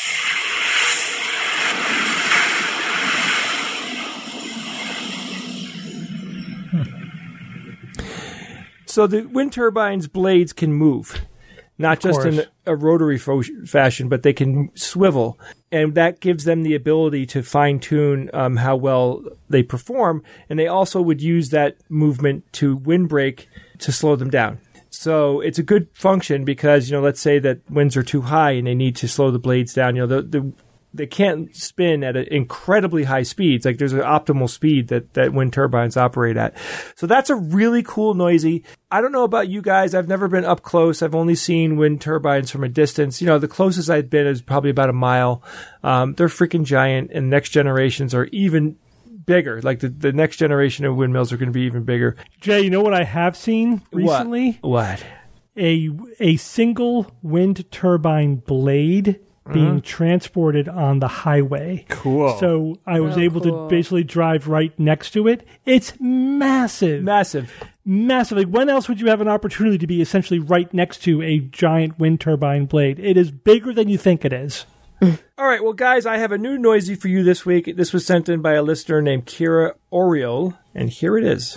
So the wind turbine's blades can move, not just in a rotary fashion, but they can swivel. And that gives them the ability to fine-tune how well they perform. And they also would use that movement to windbreak to slow them down. So it's a good function because, let's say that winds are too high and they need to slow the blades down. They can't spin at incredibly high speeds. Like there's an optimal speed that wind turbines operate at. So that's a really cool noisy. I don't know about you guys. I've never been up close. I've only seen wind turbines from a distance. The closest I've been is probably about a mile. They're freaking giant, and next generations are even bigger. Like the next generation of windmills are going to be even bigger. Jay, you know what I have seen recently? What? A single wind turbine blade being transported on the highway. Cool. So I was able to basically drive right next to it. It's massive. Massive. Like, when else would you have an opportunity to be essentially right next to a giant wind turbine blade? It is bigger than you think it is. All right, well, guys, I have a new noisy for you this week. This was sent in by a listener named Kira Oriole, and here it is.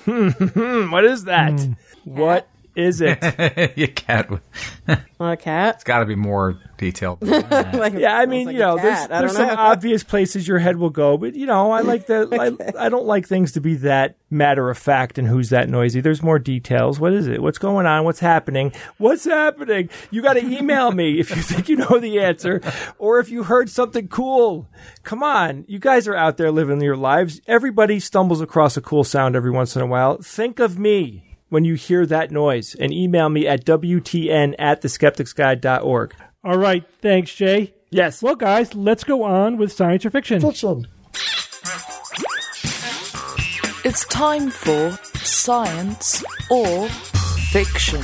What is that? What is it? Your cat. A cat? It's got to be more detailed than that. Yeah, I mean, there's some obvious places your head will go, but I like I don't like things to be that matter of fact and who's that noisy. There's more details. What is it? What's going on? What's happening? What's happening? You got to email me if you think you know the answer, or if you heard something cool. Come on, you guys are out there living your lives. Everybody stumbles across a cool sound every once in a while. Think of me when you hear that noise, and email me at WTN@theskepticsguide.org. All right. Thanks, Jay. Yes. Well, guys, let's go on with science or fiction. It's time for Science or Fiction.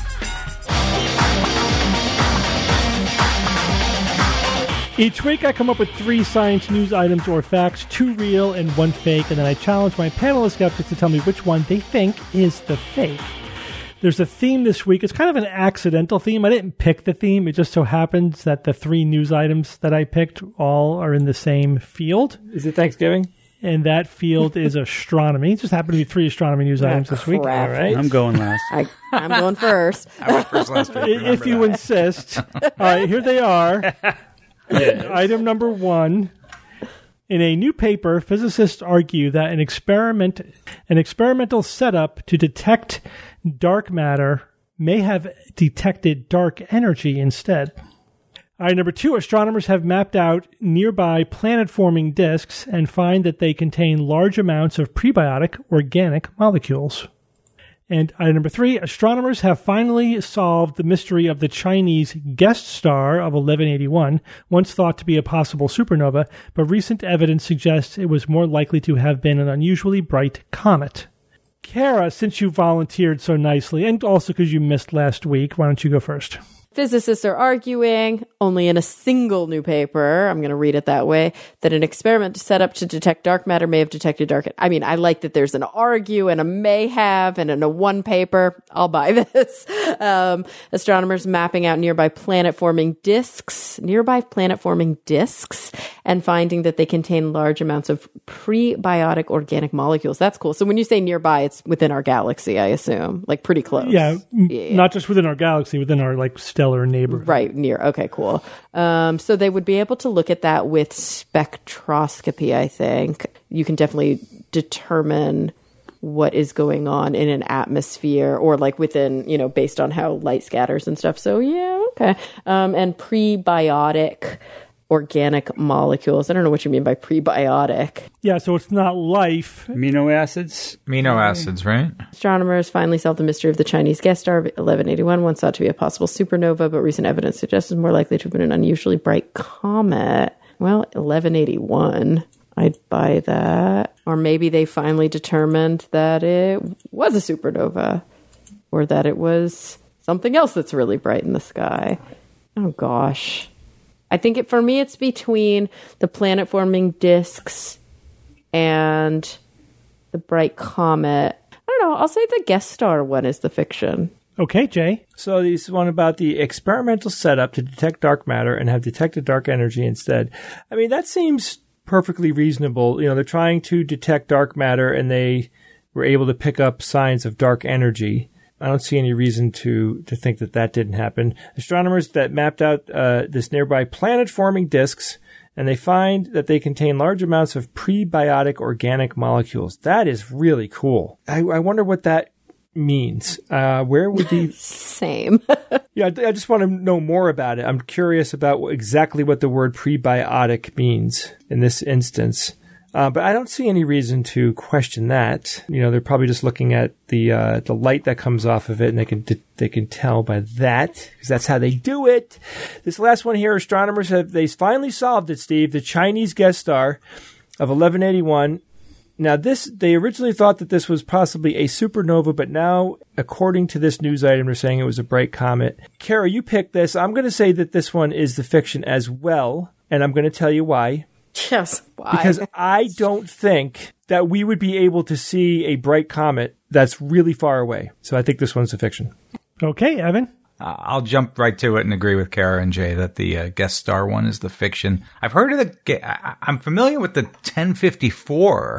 Each week I come up with 3 science news items or facts, 2 real and 1 fake, and then I challenge my panel of skeptics to tell me which one they think is the fake. There's a theme this week. It's kind of an accidental theme. I didn't pick the theme. It just so happens that the 3 news items that I picked all are in the same field. Is it Thanksgiving? And that field is astronomy. It just happened to be 3 astronomy news items this week. Crap. All right. I'm going last. I'm going first. I went first last week. If you insist. All right, here they are. Item number 1. In a new paper, physicists argue that an experimental setup to detect dark matter may have detected dark energy instead. Item number 2, astronomers have mapped out nearby planet-forming disks and find that they contain large amounts of prebiotic organic molecules. And item number 3, astronomers have finally solved the mystery of the Chinese guest star of 1181, once thought to be a possible supernova, but recent evidence suggests it was more likely to have been an unusually bright comet. Kara, since you volunteered so nicely, and also because you missed last week, why don't you go first? Physicists are arguing, only in a single new paper, I'm going to read it that way, that an experiment set up to detect dark matter may have detected dark. I mean, I like that there's an argue and a may have and a one paper. I'll buy this. Astronomers mapping out nearby planet-forming disks, and finding that they contain large amounts of prebiotic organic molecules. That's cool. So when you say nearby, it's within our galaxy, I assume, like pretty close. Yeah, not just within our galaxy, within our stellar neighborhood. Right, near. Okay, cool. So they would be able to look at that with spectroscopy, I think. You can definitely determine what is going on in an atmosphere or like within, based on how light scatters and stuff. So yeah, okay. And prebiotic organic molecules. I don't know what you mean by prebiotic. Yeah, so it's not life. Amino acids? Amino acids, right? Astronomers finally solved the mystery of the Chinese guest star of 1181, once thought to be a possible supernova, but recent evidence suggests it's more likely to have been an unusually bright comet. Well, 1181. I'd buy that. Or maybe they finally determined that it was a supernova, or that it was something else that's really bright in the sky. Oh, gosh. I think for me, it's between the planet-forming disks and the bright comet. I don't know. I'll say the guest star one is the fiction. Okay, Jay. So this one about the experimental setup to detect dark matter and have detected dark energy instead. I mean, that seems perfectly reasonable. They're trying to detect dark matter and they were able to pick up signs of dark energy. I don't see any reason to think that didn't happen. Astronomers that mapped out this nearby planet-forming disks, and they find that they contain large amounts of prebiotic organic molecules. That is really cool. I wonder what that means. Where would the... Same. Yeah, I just want to know more about it. I'm curious about exactly what the word prebiotic means in this instance. But I don't see any reason to question that. They're probably just looking at the light that comes off of it, and they can tell by that, because that's how they do it. This last one here, astronomers they finally solved it, Steve. The Chinese guest star of 1181. Now, they originally thought that this was possibly a supernova, but now, according to this news item, they're saying it was a bright comet. Kara, you picked this. I'm going to say that this one is the fiction as well, and I'm going to tell you why. Yes, why? Because I don't think that we would be able to see a bright comet that's really far away. So I think this one's a fiction. Okay, Evan. I'll jump right to it and agree with Kara and Jay that the guest star one is the fiction. I've heard of I'm familiar with the 1054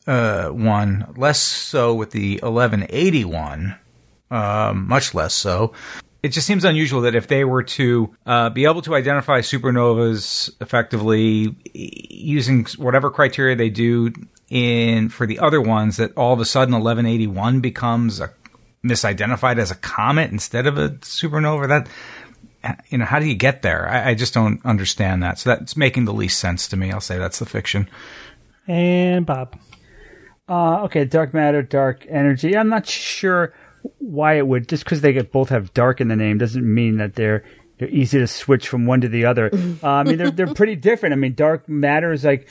one, less so with the 1181, much less so. It just seems unusual that if they were to be able to identify supernovas effectively using whatever criteria they do for the other ones, that all of a sudden 1181 becomes misidentified as a comet instead of a supernova. That, how do you get there? I just don't understand that. So that's making the least sense to me. I'll say that's the fiction. And Bob. Okay, dark matter, dark energy. I'm not sure why it would, just because they both have dark in the name doesn't mean that they're easy to switch from one to the other. I mean, they're pretty different. I mean, dark matter is like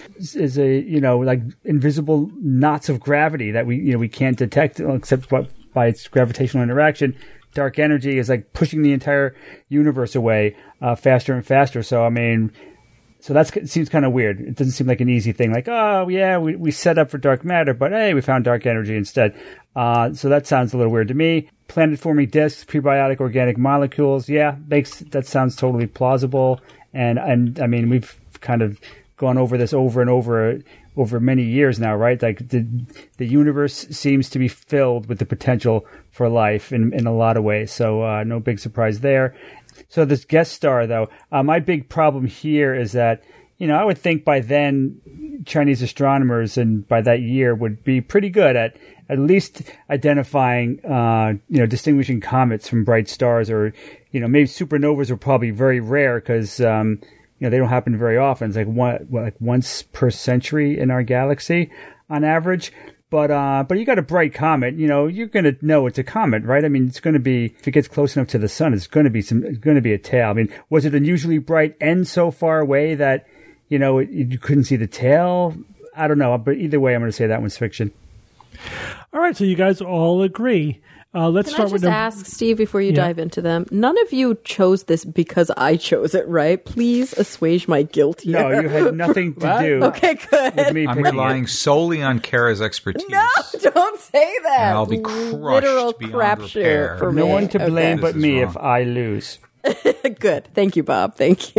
invisible knots of gravity that we can't detect except by its gravitational interaction. Dark energy is like pushing the entire universe away faster and faster. So I mean, it seems kind of weird. It doesn't seem like an easy thing. Like, oh yeah, we set up for dark matter, but hey, we found dark energy instead. So that sounds a little weird to me. Planet-forming disks, prebiotic organic molecules. Yeah, that sounds totally plausible. And I mean, we've kind of gone over this over and over many years now, right? Like the universe seems to be filled with the potential for life in a lot of ways. So no big surprise there. So this guest star, though, my big problem here is that, I would think by then Chinese astronomers and by that year would be pretty good at least identifying, distinguishing comets from bright stars, or, maybe supernovas are probably very rare because, they don't happen very often. It's like once per century in our galaxy on average. But you got a bright comet, you're going to know it's a comet, right? I mean, it's going to be, if it gets close enough to the sun, it's going to be a tail. I mean, was it unusually bright and so far away that, you couldn't see the tail? I don't know. But either way, I'm going to say that one's fiction. All right. So you guys all agree. Let's start with ask Steve before you dive into them. None of you chose this because I chose it, right? Please assuage my guilt here. No, you had nothing to do. Okay, good. With me I'm relying solely on Kara's expertise. No, don't say that. And I'll be crushed Literal beyond repair. for no me. one to blame but me wrong. if I lose. Good. Thank you, Bob. Thank you.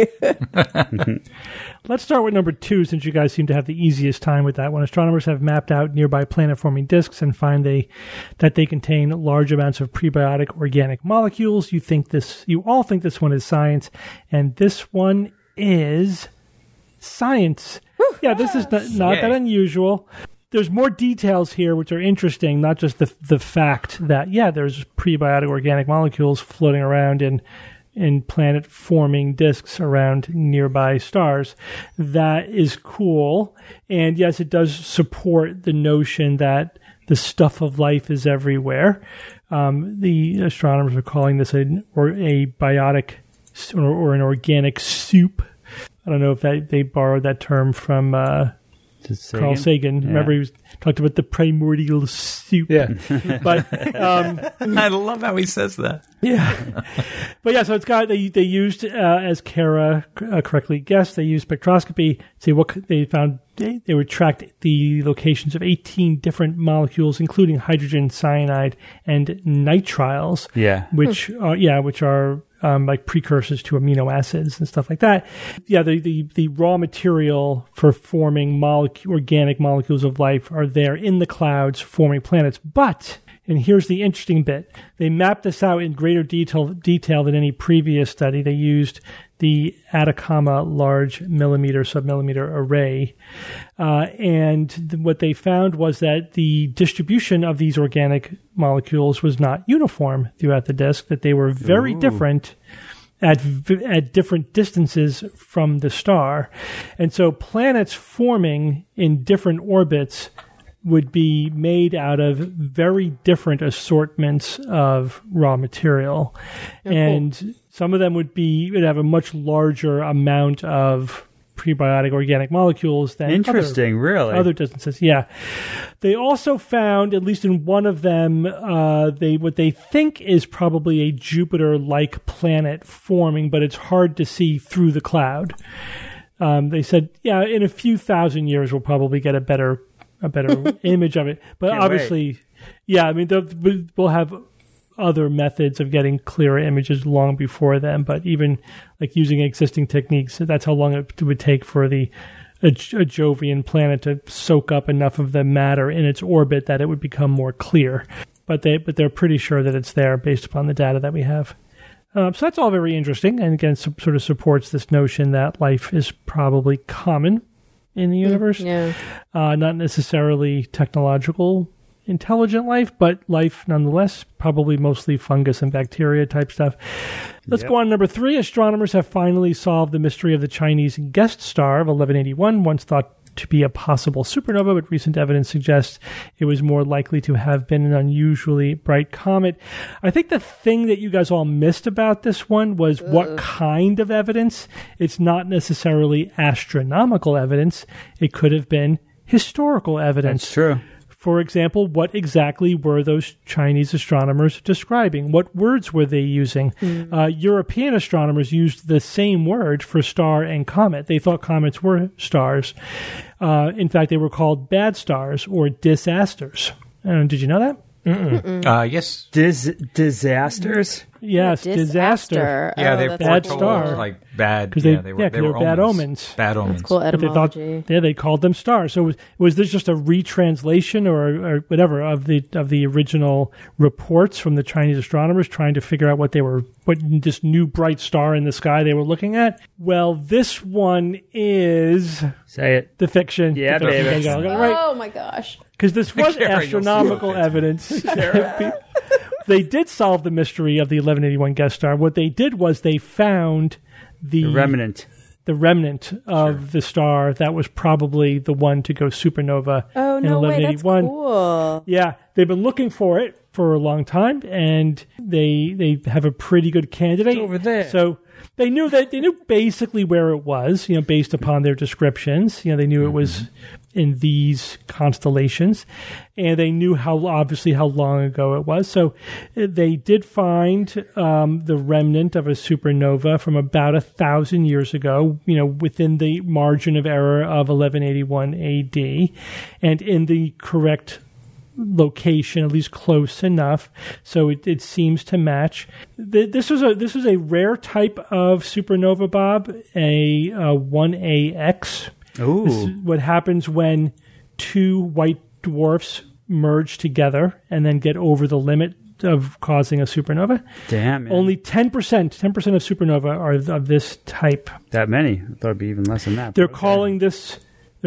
Let's start with number 2, since you guys seem to have the easiest time with that one. Astronomers have mapped out nearby planet-forming disks and find that they contain large amounts of prebiotic organic molecules. You all think this one is science, and this one is science. Yeah, this is not that unusual. There's more details here which are interesting, not just the fact that, there's prebiotic organic molecules floating around in planet-forming disks around nearby stars. That is cool. And yes, it does support the notion that the stuff of life is everywhere. The astronomers are calling this a biotic or an organic soup. I don't know if they borrowed that term from Carl Sagan. Yeah. Remember, he talked about the primordial soup. Yeah. But I love how he says that. Yeah. But yeah, so it's got, they used, as Kara correctly guessed, they used spectroscopy to see what they found. They would track the locations of 18 different molecules, including hydrogen cyanide and nitriles. Yeah. Which are like precursors to amino acids and stuff like that. Yeah, the raw material for forming organic molecules of life are there in the clouds forming planets. But, and here's the interesting bit, they mapped this out in greater detail than any previous study. They used the Atacama Large Millimeter Submillimeter Array. And what they found was that the distribution of these organic molecules was not uniform throughout the disk, that they were very different at different distances from the star. And so planets forming in different orbits would be made out of very different assortments of raw material. And some of them would have a much larger amount of prebiotic organic molecules than other distances. Yeah. They also found, at least in one of them, what they think is probably a Jupiter-like planet forming, but it's hard to see through the cloud. They said, in a few thousand years, we'll probably get a better image of it. But obviously, I mean, we'll have other methods of getting clearer images long before then. But even like using existing techniques, that's how long it would take for the a Jovian planet to soak up enough of the matter in its orbit that it would become more clear. But they're pretty sure that it's there based upon the data that we have. So that's all very interesting, and again, sort of supports this notion that life is probably common in the universe. Yeah. Not necessarily technological, intelligent life, but life nonetheless, probably mostly fungus and bacteria type stuff. Let's go on. Number 3. Astronomers have finally solved the mystery of the Chinese guest star of 1181, once thought to be a possible supernova, but recent evidence suggests it was more likely to have been an unusually bright comet. I think the thing that you guys all missed about this one was what kind of evidence. It's not necessarily astronomical evidence. It could have been historical evidence. That's true. For example, what exactly were those Chinese astronomers describing? What words were they using? European astronomers used the same word for star and comet. They thought comets were stars. In fact, they were called bad stars or disasters. Did you know that? Yes. Disasters? Yes, disaster. Yeah, they bad foretold star. like bad. Because Yeah, they they were were bad omens. Bad omens. Cool But they thought, etymology. they called them stars. So was this just a retranslation or whatever of the original reports from the Chinese astronomers trying to figure out what this new bright star in the sky they were looking at? Well, this one is Say it. the fiction. Yeah, The fiction. baby. There you go. Right. Oh my gosh. Because this was Kara, you'll see astronomical what it is. evidence. They did solve the mystery of the 1181 guest star. What they did was they found the Remnant. of the star that was probably the one to go supernova Oh, in no way. That's 1181. cool. Yeah, they've been looking for it for a long time, and they have a pretty good candidate It's over there. So they knew basically where it was, based upon their descriptions. They knew it was in these constellations, and they knew how long ago it was. So they did find the remnant of a supernova from about 1,000 years ago, within the margin of error of 1181 AD, and in the correct location, at least close enough, so it seems to match. This was a rare type of supernova, Bob, a 1AX. Ooh. This is what happens when two white dwarfs merge together and then get over the limit of causing a supernova. Damn, man. Only 10% of supernova are of this type. That many? I thought it'd be even less than that. They're calling this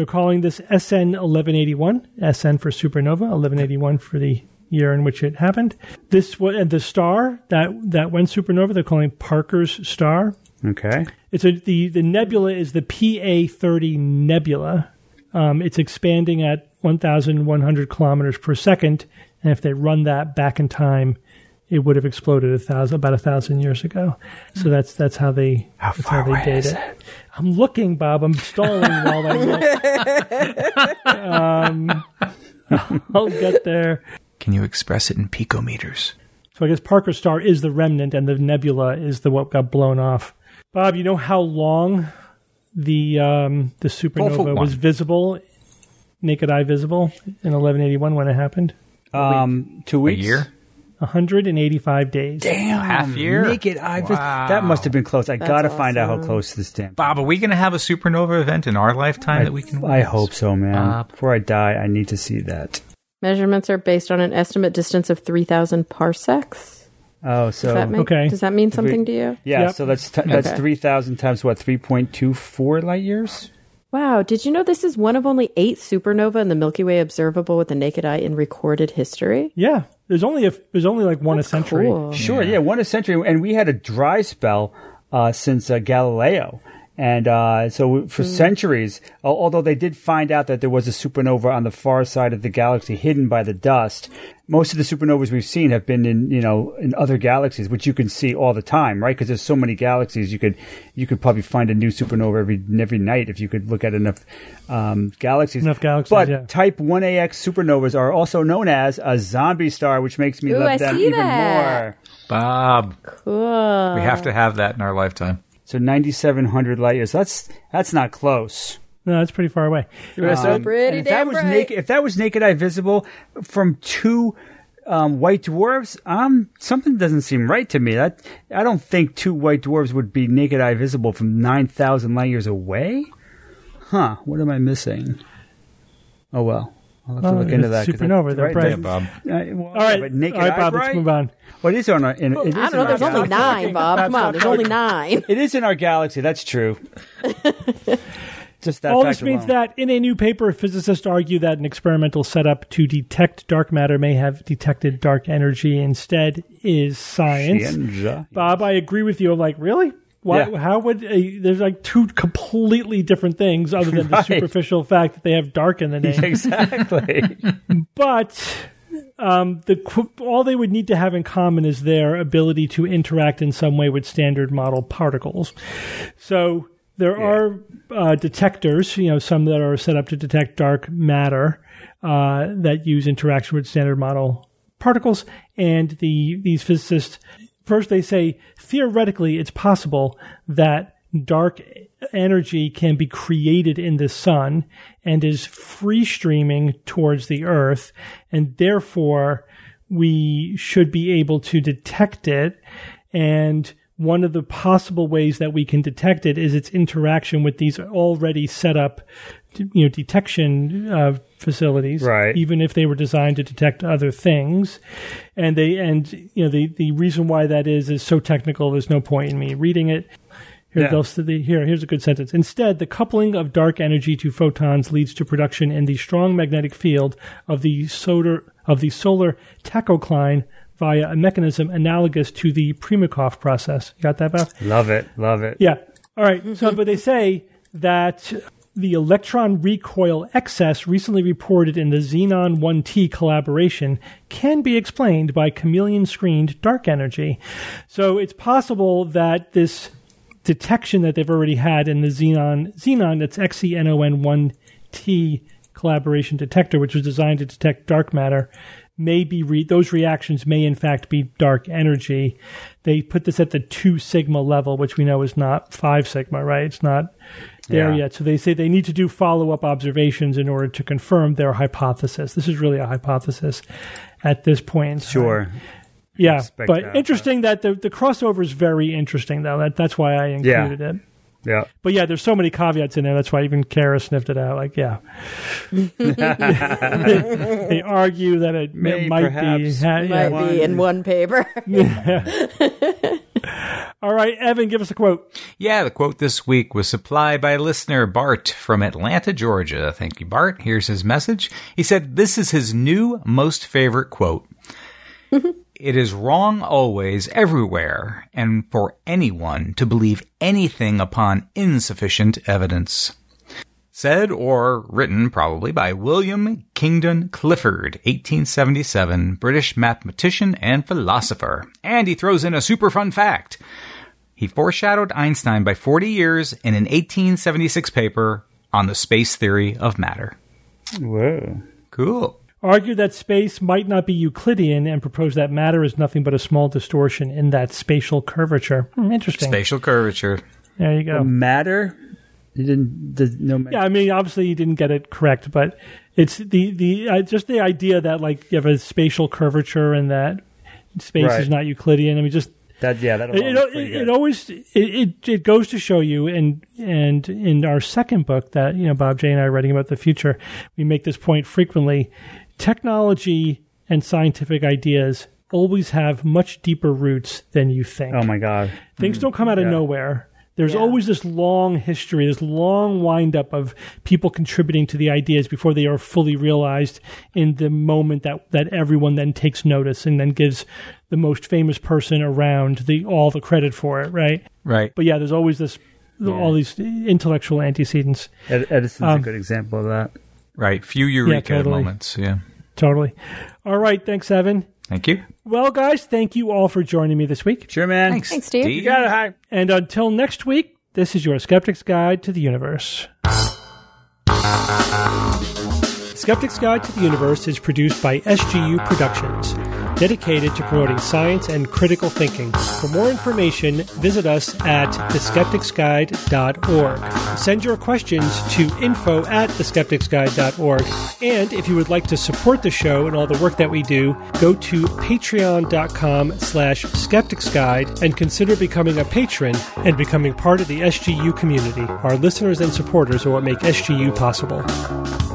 SN 1181, SN for supernova, 1181 for the year in which it happened. And the star that went supernova, they're calling Parker's star. Okay. It's the nebula is the PA30 nebula. It's expanding at 1,100 kilometers per second, and if they run that back in time, it would have exploded about 1,000 years ago. So that's how they date it. I'm looking, Bob. I'm stalling while I look. I'll get there. Can you express it in picometers? So I guess Parker star is the remnant, and the nebula is what got blown off. Bob, you know how long the supernova was visible, naked eye visible, in 1181 when it happened? 2 weeks. A year? 185 days. Damn. Half year? Naked eye. Wow. That must have been close. I got to find out how awesome. close this damn. Bob, are we going to have a supernova event in our lifetime that we can I witness? hope so, man. Bob. Before I die, I need to see that. Measurements are based on an estimate distance of 3,000 parsecs. Oh, so Okay. Does that mean something to you? yeah, Yep. so that's Okay. 3,000 times what? 3.24 light years. Wow. Did you know this is one of only 8 supernova in the Milky Way observable with the naked eye in recorded history? Yeah, there's only like one a century. Cool. Sure, yeah, one a century, and we had a dry spell since Galileo. And so for centuries, although they did find out that there was a supernova on the far side of the galaxy hidden by the dust, most of the supernovas we've seen have been in other galaxies, which you can see all the time, right? Because there's so many galaxies, you could probably find a new supernova every night if you could look at enough galaxies. Enough galaxies, But yeah. Type 1AX supernovas are also known as a zombie star, which makes me Ooh, love I them see even that. more. Bob, Cool. we have to have that in our lifetime. So 9,700 light years. That's not close. No, that's pretty far away. Pretty And if that damn was bright. if that was naked eye visible from two white dwarfs, something doesn't seem right to me. I don't think two white dwarfs would be naked eye visible from 9,000 light years away. What am I missing? Oh, well. I'll have to look into that. Supernova, they're bright. Yeah, Bob. All right, Bob, let's move on. Well, it is on our, it is I don't know. in our There's only galaxy. 9, Bob. Come on. There's only 9. It is in our galaxy. That's true. Just that All fact this means alone. that in a new paper, physicists argue that an experimental setup to detect dark matter may have detected dark energy instead is science. Science. Bob, I agree with you. I'm like, really? Why? Yeah. How would there's like two completely different things other than the superficial fact that they have dark in the name. Exactly. But all they would need to have in common is their ability to interact in some way with standard model particles. So there are detectors, some that are set up to detect dark matter that use interaction with standard model particles, and these physicists. First, they say, theoretically, it's possible that dark energy can be created in the sun and is free streaming towards the Earth, and therefore we should be able to detect it. And one of the possible ways that we can detect it is its interaction with these already set up, detection facilities, right? Even if they were designed to detect other things, and the reason why that is so technical. There's no point in me reading it. Here's a good sentence. Instead, the coupling of dark energy to photons leads to production in the strong magnetic field of the solar tachocline via a mechanism analogous to the Primakov process. You got that, Bob? Love it. Yeah. All right. So, but they say that the electron recoil excess recently reported in the Xenon 1T collaboration can be explained by chameleon-screened dark energy. So it's possible that this detection that they've already had in the Xenon, that's XENON 1T collaboration detector, which was designed to detect dark matter, may be those reactions may in fact be dark energy. They put this at the 2 sigma level, which we know is not 5 sigma, right? It's not there yet. So they say they need to do follow-up observations in order to confirm their hypothesis. This is really a hypothesis at this point in time. Sure. Yeah, but interesting that the crossover is very interesting, though. That's why I included it. Yeah. But yeah, there's so many caveats in there. That's why even Kara sniffed it out. Like, yeah. They argue that it might be in one paper. All right, Evan, give us a quote. Yeah, the quote this week was supplied by listener Bart from Atlanta, Georgia. Thank you, Bart. Here's his message. He said, this is his new most favorite quote. It is wrong always, everywhere, and for anyone to believe anything upon insufficient evidence. Said or written probably by William Kingdon Clifford, 1877, British mathematician and philosopher. And he throws in a super fun fact. He foreshadowed Einstein by 40 years in an 1876 paper on the space theory of matter. Whoa. Cool. Argued that space might not be Euclidean and proposed that matter is nothing but a small distortion in that spatial curvature. Interesting. Spatial curvature. There you go. Matter? He didn't. Yeah, I mean, obviously he didn't get it correct, but it's the just the idea that like you have a spatial curvature and that space is not Euclidean. I mean, just that. Yeah, that. It goes to show you, and in our second book that Bob J and I are writing about the future, we make this point frequently. Technology and scientific ideas always have much deeper roots than you think. Oh my God. Things don't come out of nowhere. There's always this long history, this long wind-up of people contributing to the ideas before they are fully realized in the moment that everyone then takes notice and then gives the most famous person around all the credit for it, right? Right. But yeah, there's always all these intellectual antecedents. Edison's a good example of that. Right. Few eureka moments. Yeah. Totally. All right. Thanks, Evan. Thank you. Well, guys, thank you all for joining me this week. Sure, man. Thanks, Steve. You got it, hi. And until next week, this is your Skeptic's Guide to the Universe. Skeptic's Guide to the Universe is produced by SGU Productions. dedicated to promoting science and critical thinking. For more information, visit us at theskepticsguide.org. Send your questions to info@theskepticsguide.org. And if you would like to support the show and all the work that we do, go to patreon.com/skepticsguide and consider becoming a patron and becoming part of the SGU community. Our listeners and supporters are what make SGU possible.